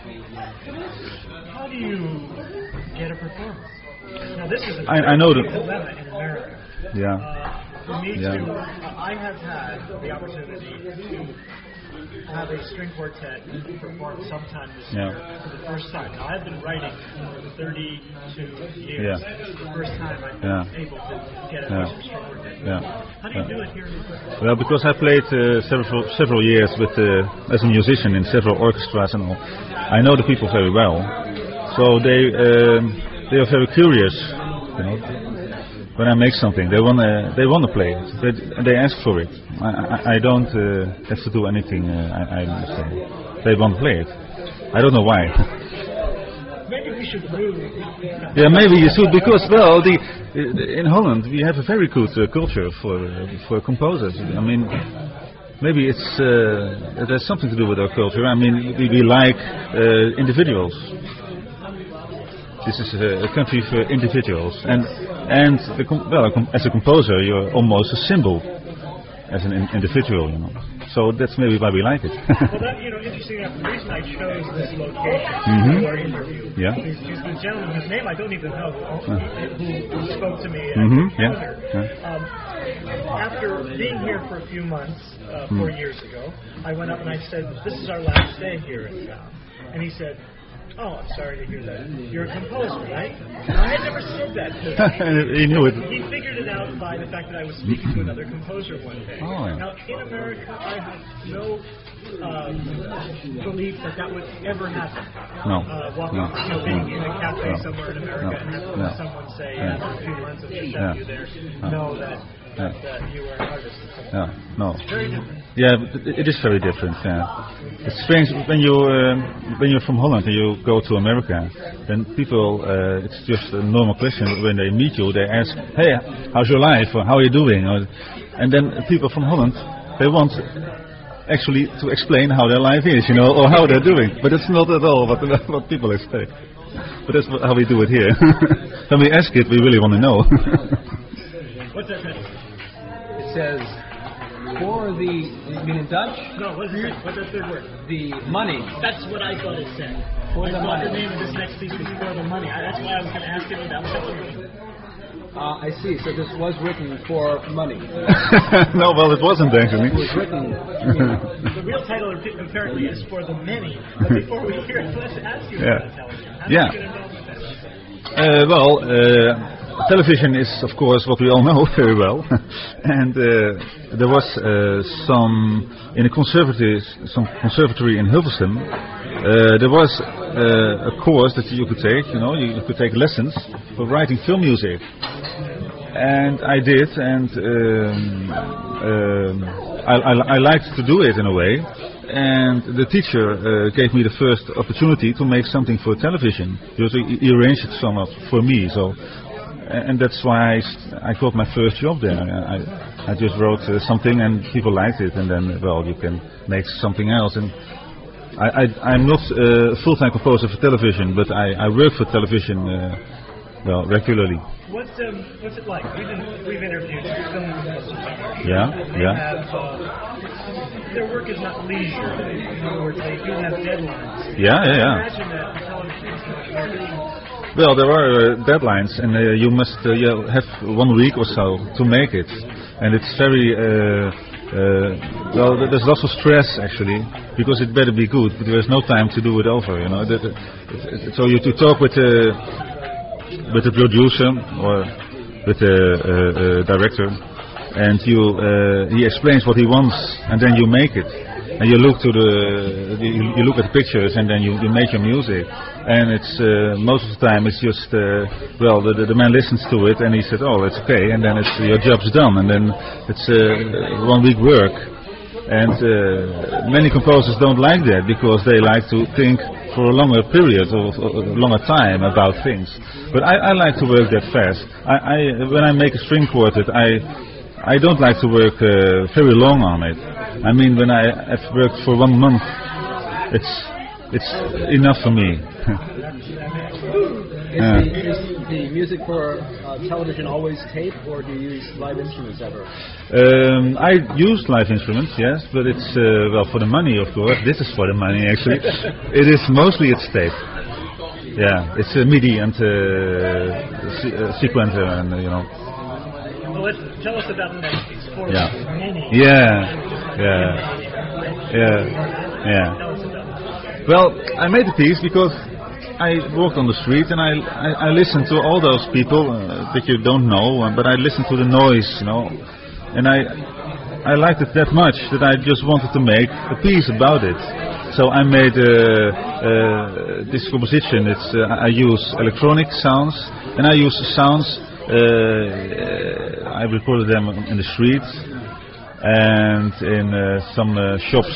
How do you get a performance? Now this is a I, I know that. dilemma in America. Yeah. Uh, for me Yeah. to, uh, I have had the opportunity to have a string quartet perform sometime this Yeah. year for the first time. Now I've been writing for thirty-two years. Yeah. This is the first time I've Yeah. been able to get a Yeah. string quartet. Yeah. How do you Yeah. do it here in New York? Well, because I played uh, several several years with uh, as a musician in several orchestras and all, I know the people very well. So they um, they are very curious, you know. When I make something, they wanna they wanna play it. They, they ask for it. I, I, I don't uh, have to do anything. Uh, I, I say they want to play it. I don't know why. Maybe we should move. Yeah, maybe you should, because well, the in Holland we have a very good uh, culture for uh, for composers. I mean, maybe it's uh, it has something to do with our culture. I mean, we, we like uh, individuals. This is a, a country for individuals, and and the com- well, a com- as a composer, you're almost a symbol as an in- individual, you know. So that's maybe why we like it. Well, that, you know, interesting enough, the reason I chose this location Mhm. for our interview Yeah. is, is the gentleman whose name I don't even know who, who, who spoke to me. Mhm, At yeah, the yeah. Um, after being here for a few months, uh, four Mm. years ago, I went up and I said, "This is our last day here in town," and he said, "Oh, I'm sorry to hear that. You're a composer, right?" Now, I had never said that to him. He knew it. He figured it out by the fact that I was speaking to another composer one day. Oh, yeah. Now, in America, I have no um, belief that that would ever happen. No. Uh, walking, No. you know, being in a cafe No. somewhere in America No. and having No. someone say, Yeah. after a few months of just Yeah. having you there, No. know that, Yeah. that you were an artist. Yeah, no. Very different. Yeah, but it it is very different. Yeah, it's strange when you um, when you're from Holland and you go to America. Then people, uh, it's just a normal question when they meet you. They ask, "Hey, how's your life? Or how are you doing?" Or, and then people from Holland, they want actually to explain how their life is, you know, or how they're doing. But it's not at all what what people expect. But that's how we do it here. When we ask it, we really want to know. What's that say? It says, for the, you mean in Dutch? No, what's it say? What's that third word? The money. That's what I thought it said. For I the thought money. the name of this next piece was For the Money. I, that's why I was going to ask him about that. Uh, I see. So this was written for money. No, well, it wasn't actually. It was written. The real title apparently is For the Many. But before we hear it, let's ask you Yeah. about television. How Yeah. did you get involved with that? Uh, well, uh, television is, of course, what we all know very well. And uh, there was uh, some in a conservative, some conservatory in Hilversum. Uh, there was uh, a course that you could take. You know, you, you could take lessons for writing film music. And I did, and um, um, I, I, I liked to do it in a way. And the teacher uh, gave me the first opportunity to make something for television. Because he, he arranged it somewhat for me. So, and that's why I, st- I got my first job there. I, I just wrote uh, something and people liked it, and then well, you can make something else. And I, I, I'm not uh, a full-time composer for television, but I, I work for television uh, well regularly. What's um, what's it like? We've, been, we've interviewed film composers. Yeah, They yeah. have, uh, their work is not leisure. In other words, they do have deadlines. Yeah, yeah, yeah. Imagine that for television is much harder. Well, there are uh, deadlines, and uh, you must uh, yeah, have one week or so to make it, and it's very uh, uh, well. There's lots of stress actually, because it better be good, but there's no time to do it over. You know, that, that, so you to talk with the with the producer or with the uh, uh, director, and you uh, he explains what he wants, and then you make it. And you look to the, you, you look at the pictures, and then you, you make your music. And it's uh, most of the time it's just uh, well, the, the the man listens to it and he said, oh, it's okay, and then it's your job's done, and then it's uh, one week work. And uh, many composers don't like that because they like to think for a longer period or a longer time about things. But I, I like to work that fast. I, I when I make a string quartet, I I don't like to work uh, very long on it. I mean, when I have worked for one month, it's it's enough for me. Is, Yeah. the, is the music for uh, television always tape, or do you use live instruments ever? Um, I use live instruments, yes, but it's uh, well for the money, of course. This is for the money, actually. It is mostly it's tape. Yeah, it's a MIDI and uh, se- uh, sequencer, and uh, you know. Well, let's tell us about the next piece. For Yeah. many. Yeah, yeah, yeah, yeah. Tell us about it. Well, I made the piece because I walked on the street and I, I, I listened to all those people uh, that you don't know, uh, but I listened to the noise, you know, and I I liked it that much that I just wanted to make a piece about it. So I made uh, uh, this composition. It's uh, I use electronic sounds and I use sounds. Uh, I recorded them in the streets and in uh, some uh, shops.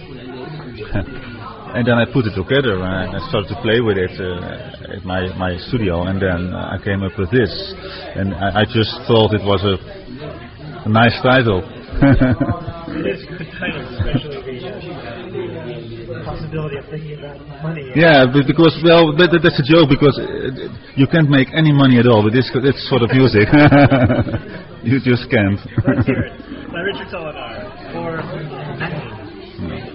And then I put it together and I started to play with it uh, at my, my studio, and then uh, I came up with this. And I, I just thought it was a, a nice title. It is a good title, especially the, uh, the possibility of thinking about money. Yeah, but because, well, that, that- that's a joke, because uh, you can't make any money at all with this, this sort of music. You just can't. Let's hear it. By Richard Solinar for Maggie.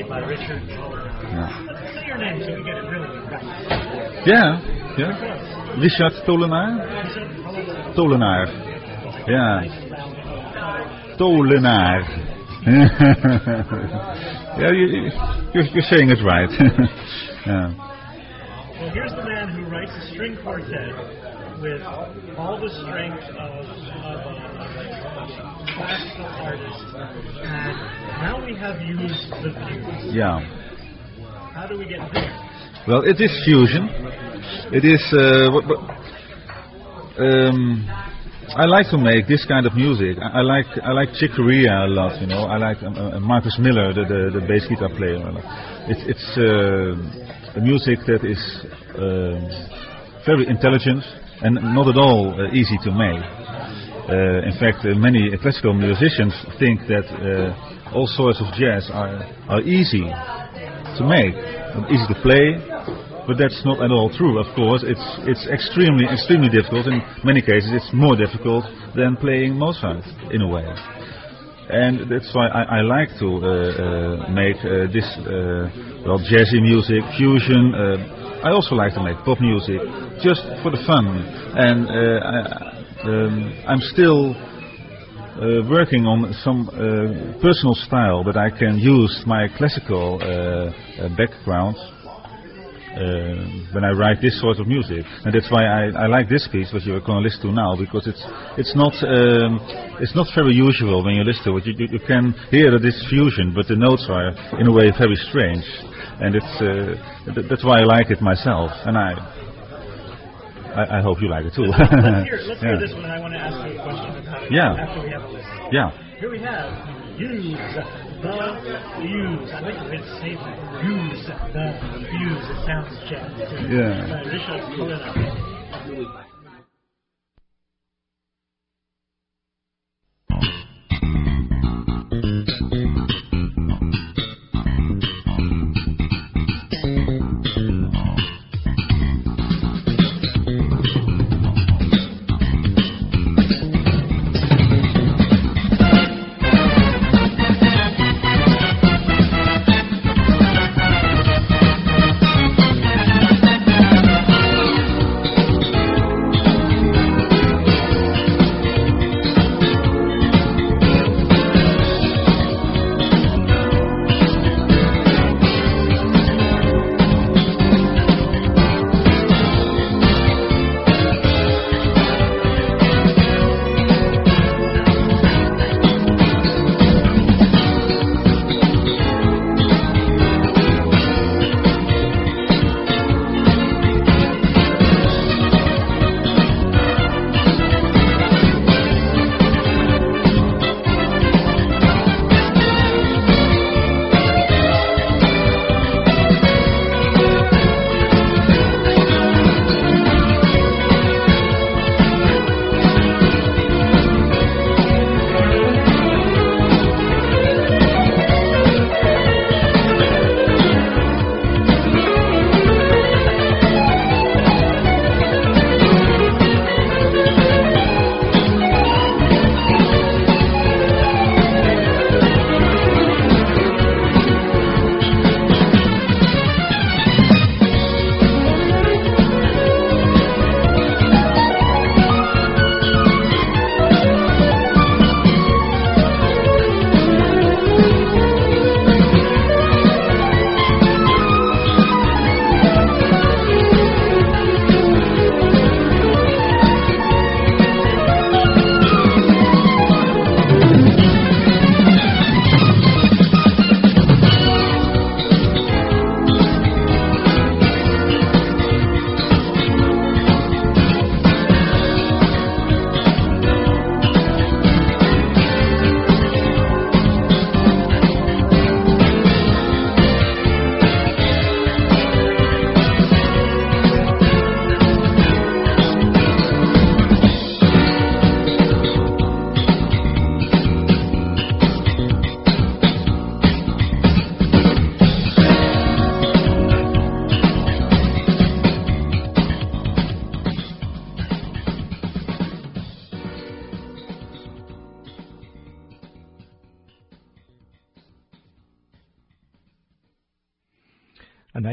by Richard Tollenaar. Yeah. Say your name so we get it really right. Yeah, yeah. Richard Tollenaar? Tollenaar. Yeah. Tollenaar. Yeah, you, you're, you're saying it right. Yeah. Well, here's the man who writes a string quartet with all the strength of, of, a, of a classical artist, and now we have used the fusion. Yeah. How do we get there? Well, it is fusion. It is. Uh, what, what, um, I like to make this kind of music. I, I like I like Chick Corea a lot. You know, I like um, uh, Marcus Miller, the, the the bass guitar player. It's it's uh, a music that is uh, very intelligent and not at all uh, easy to make. Uh, in fact, uh, many uh, classical musicians think that uh, all sorts of jazz are are easy to make, easy to play. But that's not at all true. Of course, it's it's extremely extremely difficult. In many cases, it's more difficult than playing Mozart in a way. And that's why I, I like to uh, uh, make uh, this uh, well jazzy music, fusion. Uh, I also like to make pop music, just for the fun. And uh, I, um, I'm still uh, working on some uh, personal style that I can use my classical uh, uh, background. Uh, when I write this sort of music, and that's why I, I like this piece, which you're going to listen to now, because it's it's not um, it's not very usual when you listen to it. You, you, you can hear that it's fusion, but the notes are in a way very strange, and it's uh, th- that's why I like it myself, and I I, I hope you like it too. let's hear, let's yeah. hear this one. I want to ask you a question about it Yeah. after we have a listen. Yeah. Here we have use the fuse. I like the way to say that. Use the fuse. It sounds jazzy. Yeah. By Richard Tollenaar. Thank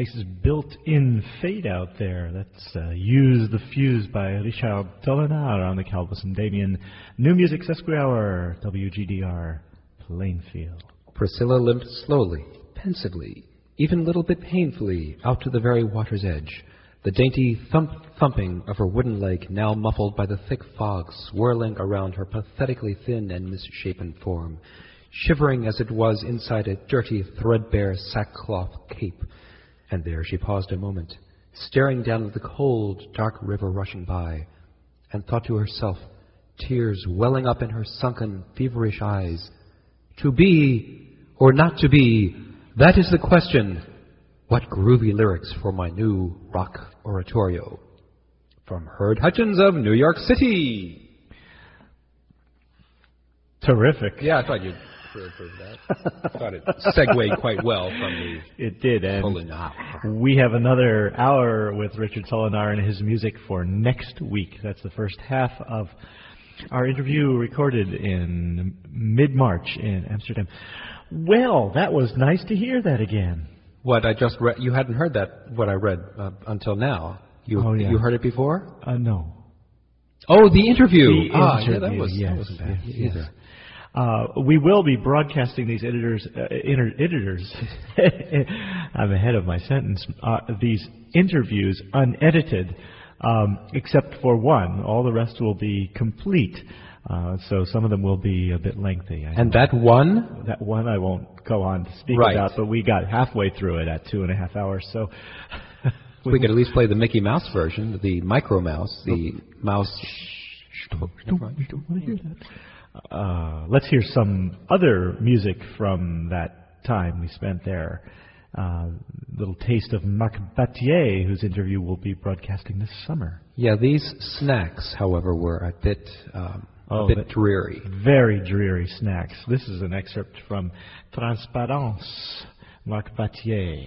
nice built-in fade-out there. That's uh, Use the Fuse by Richard Tollenaar on the Calvis and Damien New Music Sesqui Hour, W G D R, Plainfield. Priscilla limped slowly, pensively, even a little bit painfully, out to the very water's edge, the dainty thump-thumping of her wooden leg now muffled by the thick fog swirling around her pathetically thin and misshapen form, shivering as it was inside a dirty, threadbare sackcloth cape. And there she paused a moment, staring down at the cold, dark river rushing by, and thought to herself, tears welling up in her sunken, feverish eyes, to be or not to be, that is the question. What groovy lyrics for my new rock oratorio. From Herd Hutchins of New York City. Terrific. Yeah, I thought you'd approve that. I thought it segued quite well from the... It did, and Tollenaar. We have another hour with Richard Tollenaar and his music for next week. That's the first half of our interview recorded in mid-March in Amsterdam. Well, that was nice to hear that again. What I just read, you hadn't heard that, what I read uh, until now. You Oh, yeah. you heard it before? Uh, no. Oh, the interview. The ah, interview, yeah, that, was, yes, that wasn't bad yes, either. Uh, we will be broadcasting these editors, uh, inter- editors. I'm ahead of my sentence. Uh, these interviews unedited, um, except for one. All the rest will be complete. Uh, so some of them will be a bit lengthy. I And know. that one? That one I won't go on to speak Right. about, but we got halfway through it at two and a half hours. So We could at least play the Mickey Mouse version, the Micro Mouse, the mouse. Don't want to hear that. Uh, let's hear some other music from that time we spent there. Uh, little taste of Marc Battier, whose interview will be broadcasting this summer. Yeah, these snacks, however, were a bit, um, Oh, a bit that- dreary. Very dreary snacks. This is an excerpt from Transparence, Marc Battier.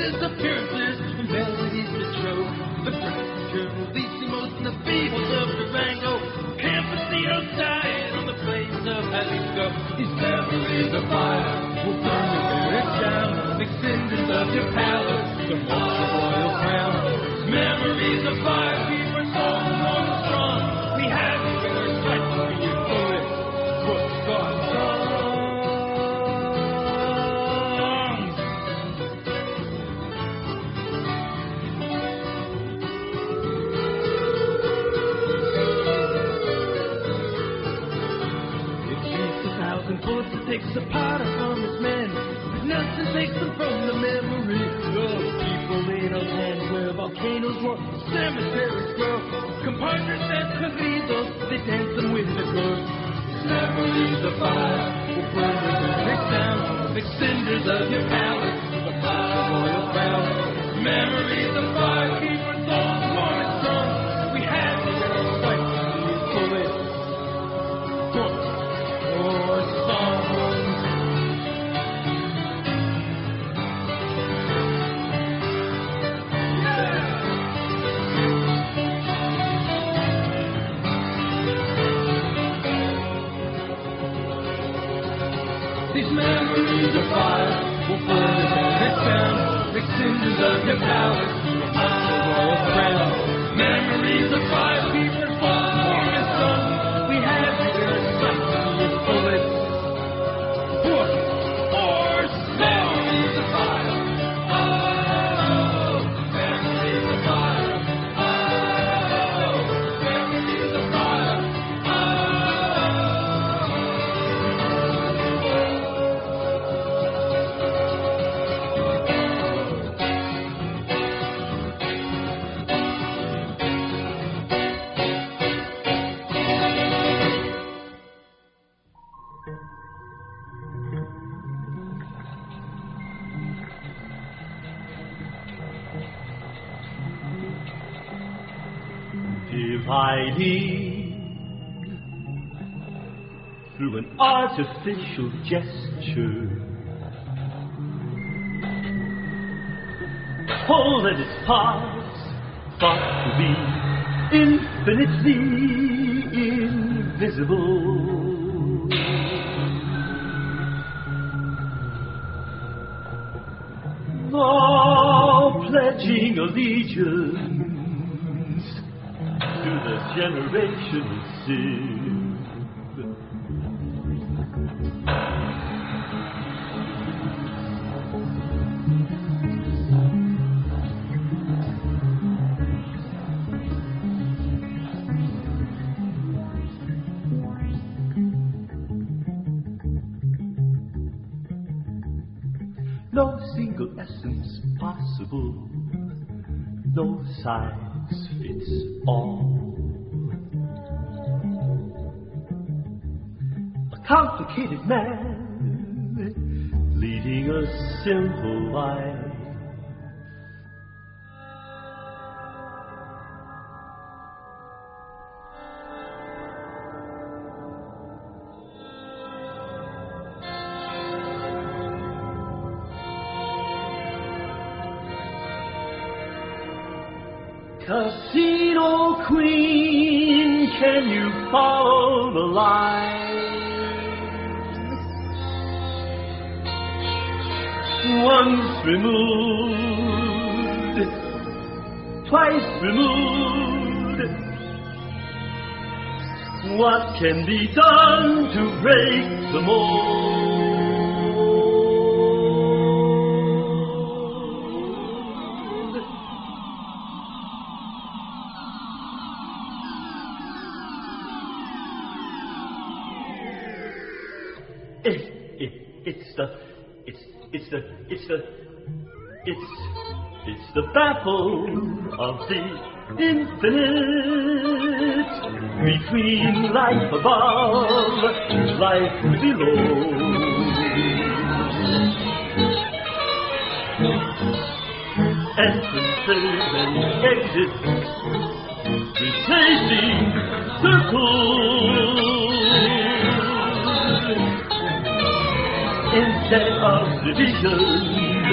endless appearances and melodies to show. The pressure, the emotion, the feebles of Durango. Campesinos dying on the plains of Jalisco. These memories of fire will burn your barracks down. Make cinders of your palace, the most of royal crown. Memories of fire, keep our souls warm and strong. We have you in our sights, we you know it. What's God's song? It takes a thousand bullets, it takes a powder from his men. But nothing takes them from the memory of people in a land where volcanoes roar, cemeteries grow. Compadres and corridos, they dance them with the good. Memories of fire will burn the music down. Make cinders of your palace, the fire royal crown. Memories of fire, keep our souls warm and strong. We have you in our sights, we pull it. Book or song. These memories of fire will burn the barracks down. Make cinders of your palace, the royal crown. Memories of fire, keep our souls warm and strong. We have you in our sights, we pull it. Book or song. Memories of fire. Oh, memories of fire. Oh, memories of fire. Dividing through an artificial gesture. All that is past, thought to be infinitely invisible. Now pledging allegiance to the generation of sin. No single essence possible, no size fits all. A complicated man leading a simple life. Casino queen, can you follow the line? Once removed, twice removed. What can be done to break the mold? It, it, it's the, it's, it's the, it's the, it's, it's the battle of the infinite between life above and life below. Entrances and exits, replacing circles. Instead of division,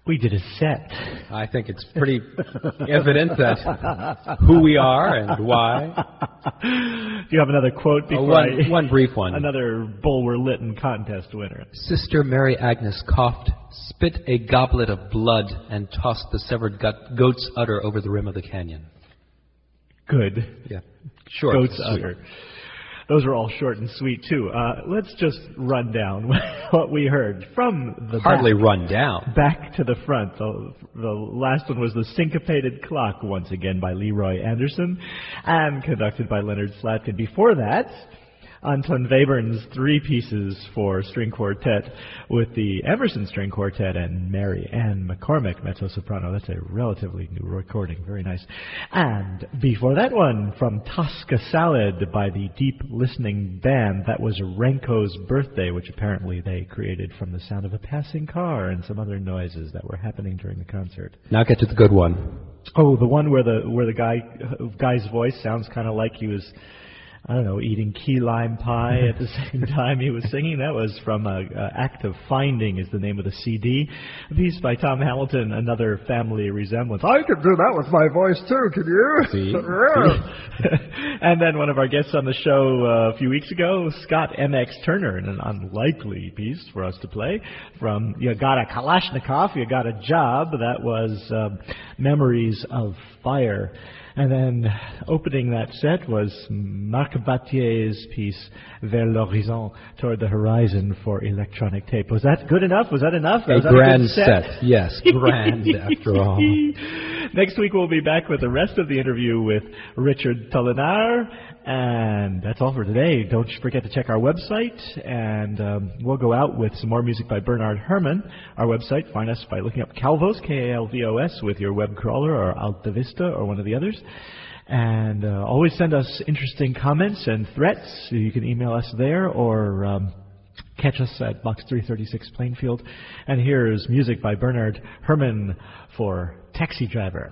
We did a set. I think it's pretty evident that who we are and why. Do you have another quote Uh, before one, I, one brief one. another Bulwer Lytton contest winner? Sister Mary Agnes coughed, spit a goblet of blood, and tossed the severed gut, goat's udder over the rim of the canyon. Good. Yeah, short. Goat's sweet. udder. Those are all short and sweet, too. Uh, let's just run down what we heard from the Hardly back, run down. back to the front. The, the last one was The Syncopated Clock, once again by Leroy Anderson, and conducted by Leonard Slatkin. Before that, Anton Webern's three pieces for string quartet with the Emerson String Quartet and Mary Ann McCormick, mezzo-soprano. That's a relatively new recording. Very nice. And before that one, from Tosca Salad by the Deep Listening Band, that was Renko's Birthday, which apparently they created from the sound of a passing car and some other noises that were happening during the concert. Now get to the good one. Oh, the one where the where the guy guy's voice sounds kind of like he was, I don't know, eating key lime pie at the same time he was singing. That was from uh, uh, Act of Finding is the name of the C D. A piece by Tom Hamilton, Another Family Resemblance. I could do that with my voice too, can you? See? And then one of our guests on the show uh, a few weeks ago, Scott M X Turner, in an unlikely piece for us to play, from You Got a Kalashnikov, You Got a Job. That was uh, Memories of Fire. And then opening that set was Marc Battier's piece, Vers l'Horizon, Toward the Horizon, for electronic tape. Was that good enough? Was that enough? A Was that grand good set. Yes, grand after all. Next week we'll be back with the rest of the interview with Richard Tolinar. And that's all for today. Don't forget to check our website, and um, we'll go out with some more music by Bernard Herrmann. Our website, find us by looking up Calvos, K A L V O S, with your web crawler, or Alta Vista, or one of the others. And uh, always send us interesting comments and threats. You can email us there, or um, catch us at Box three thirty-six Plainfield. And here's music by Bernard Herrmann for Taxi Driver.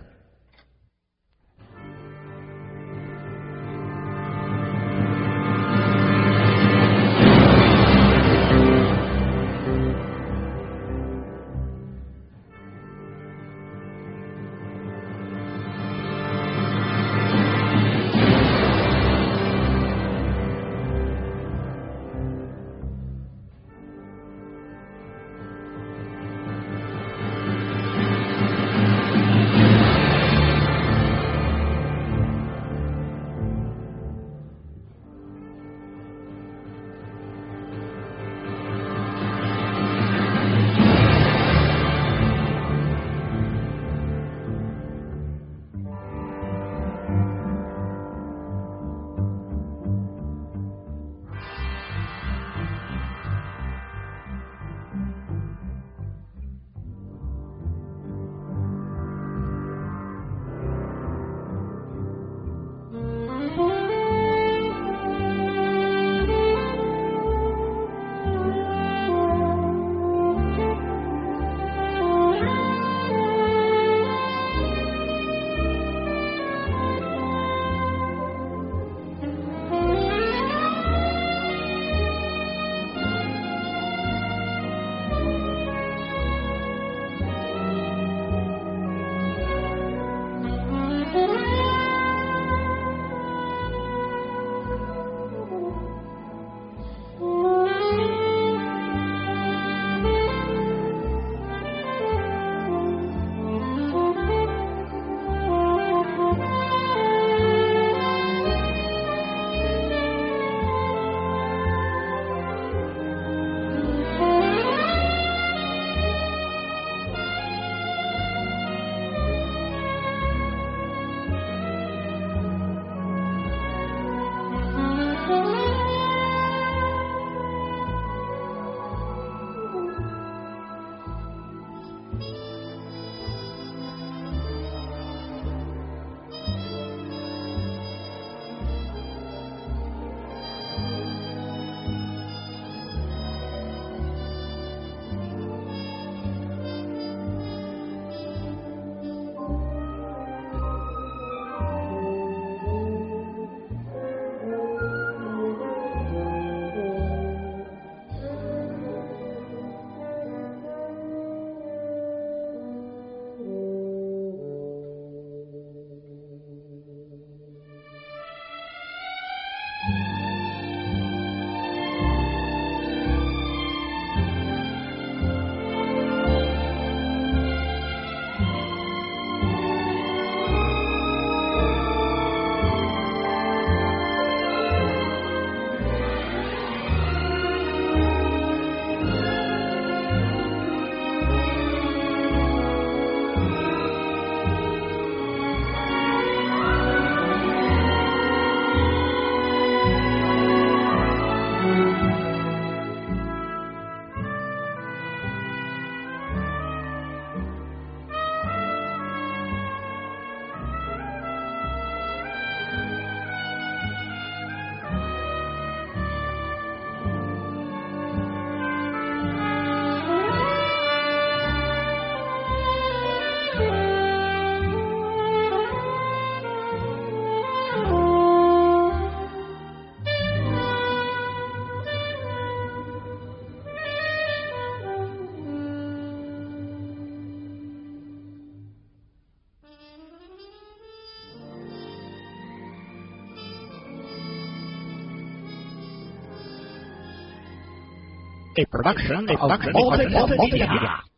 A production of multimedia.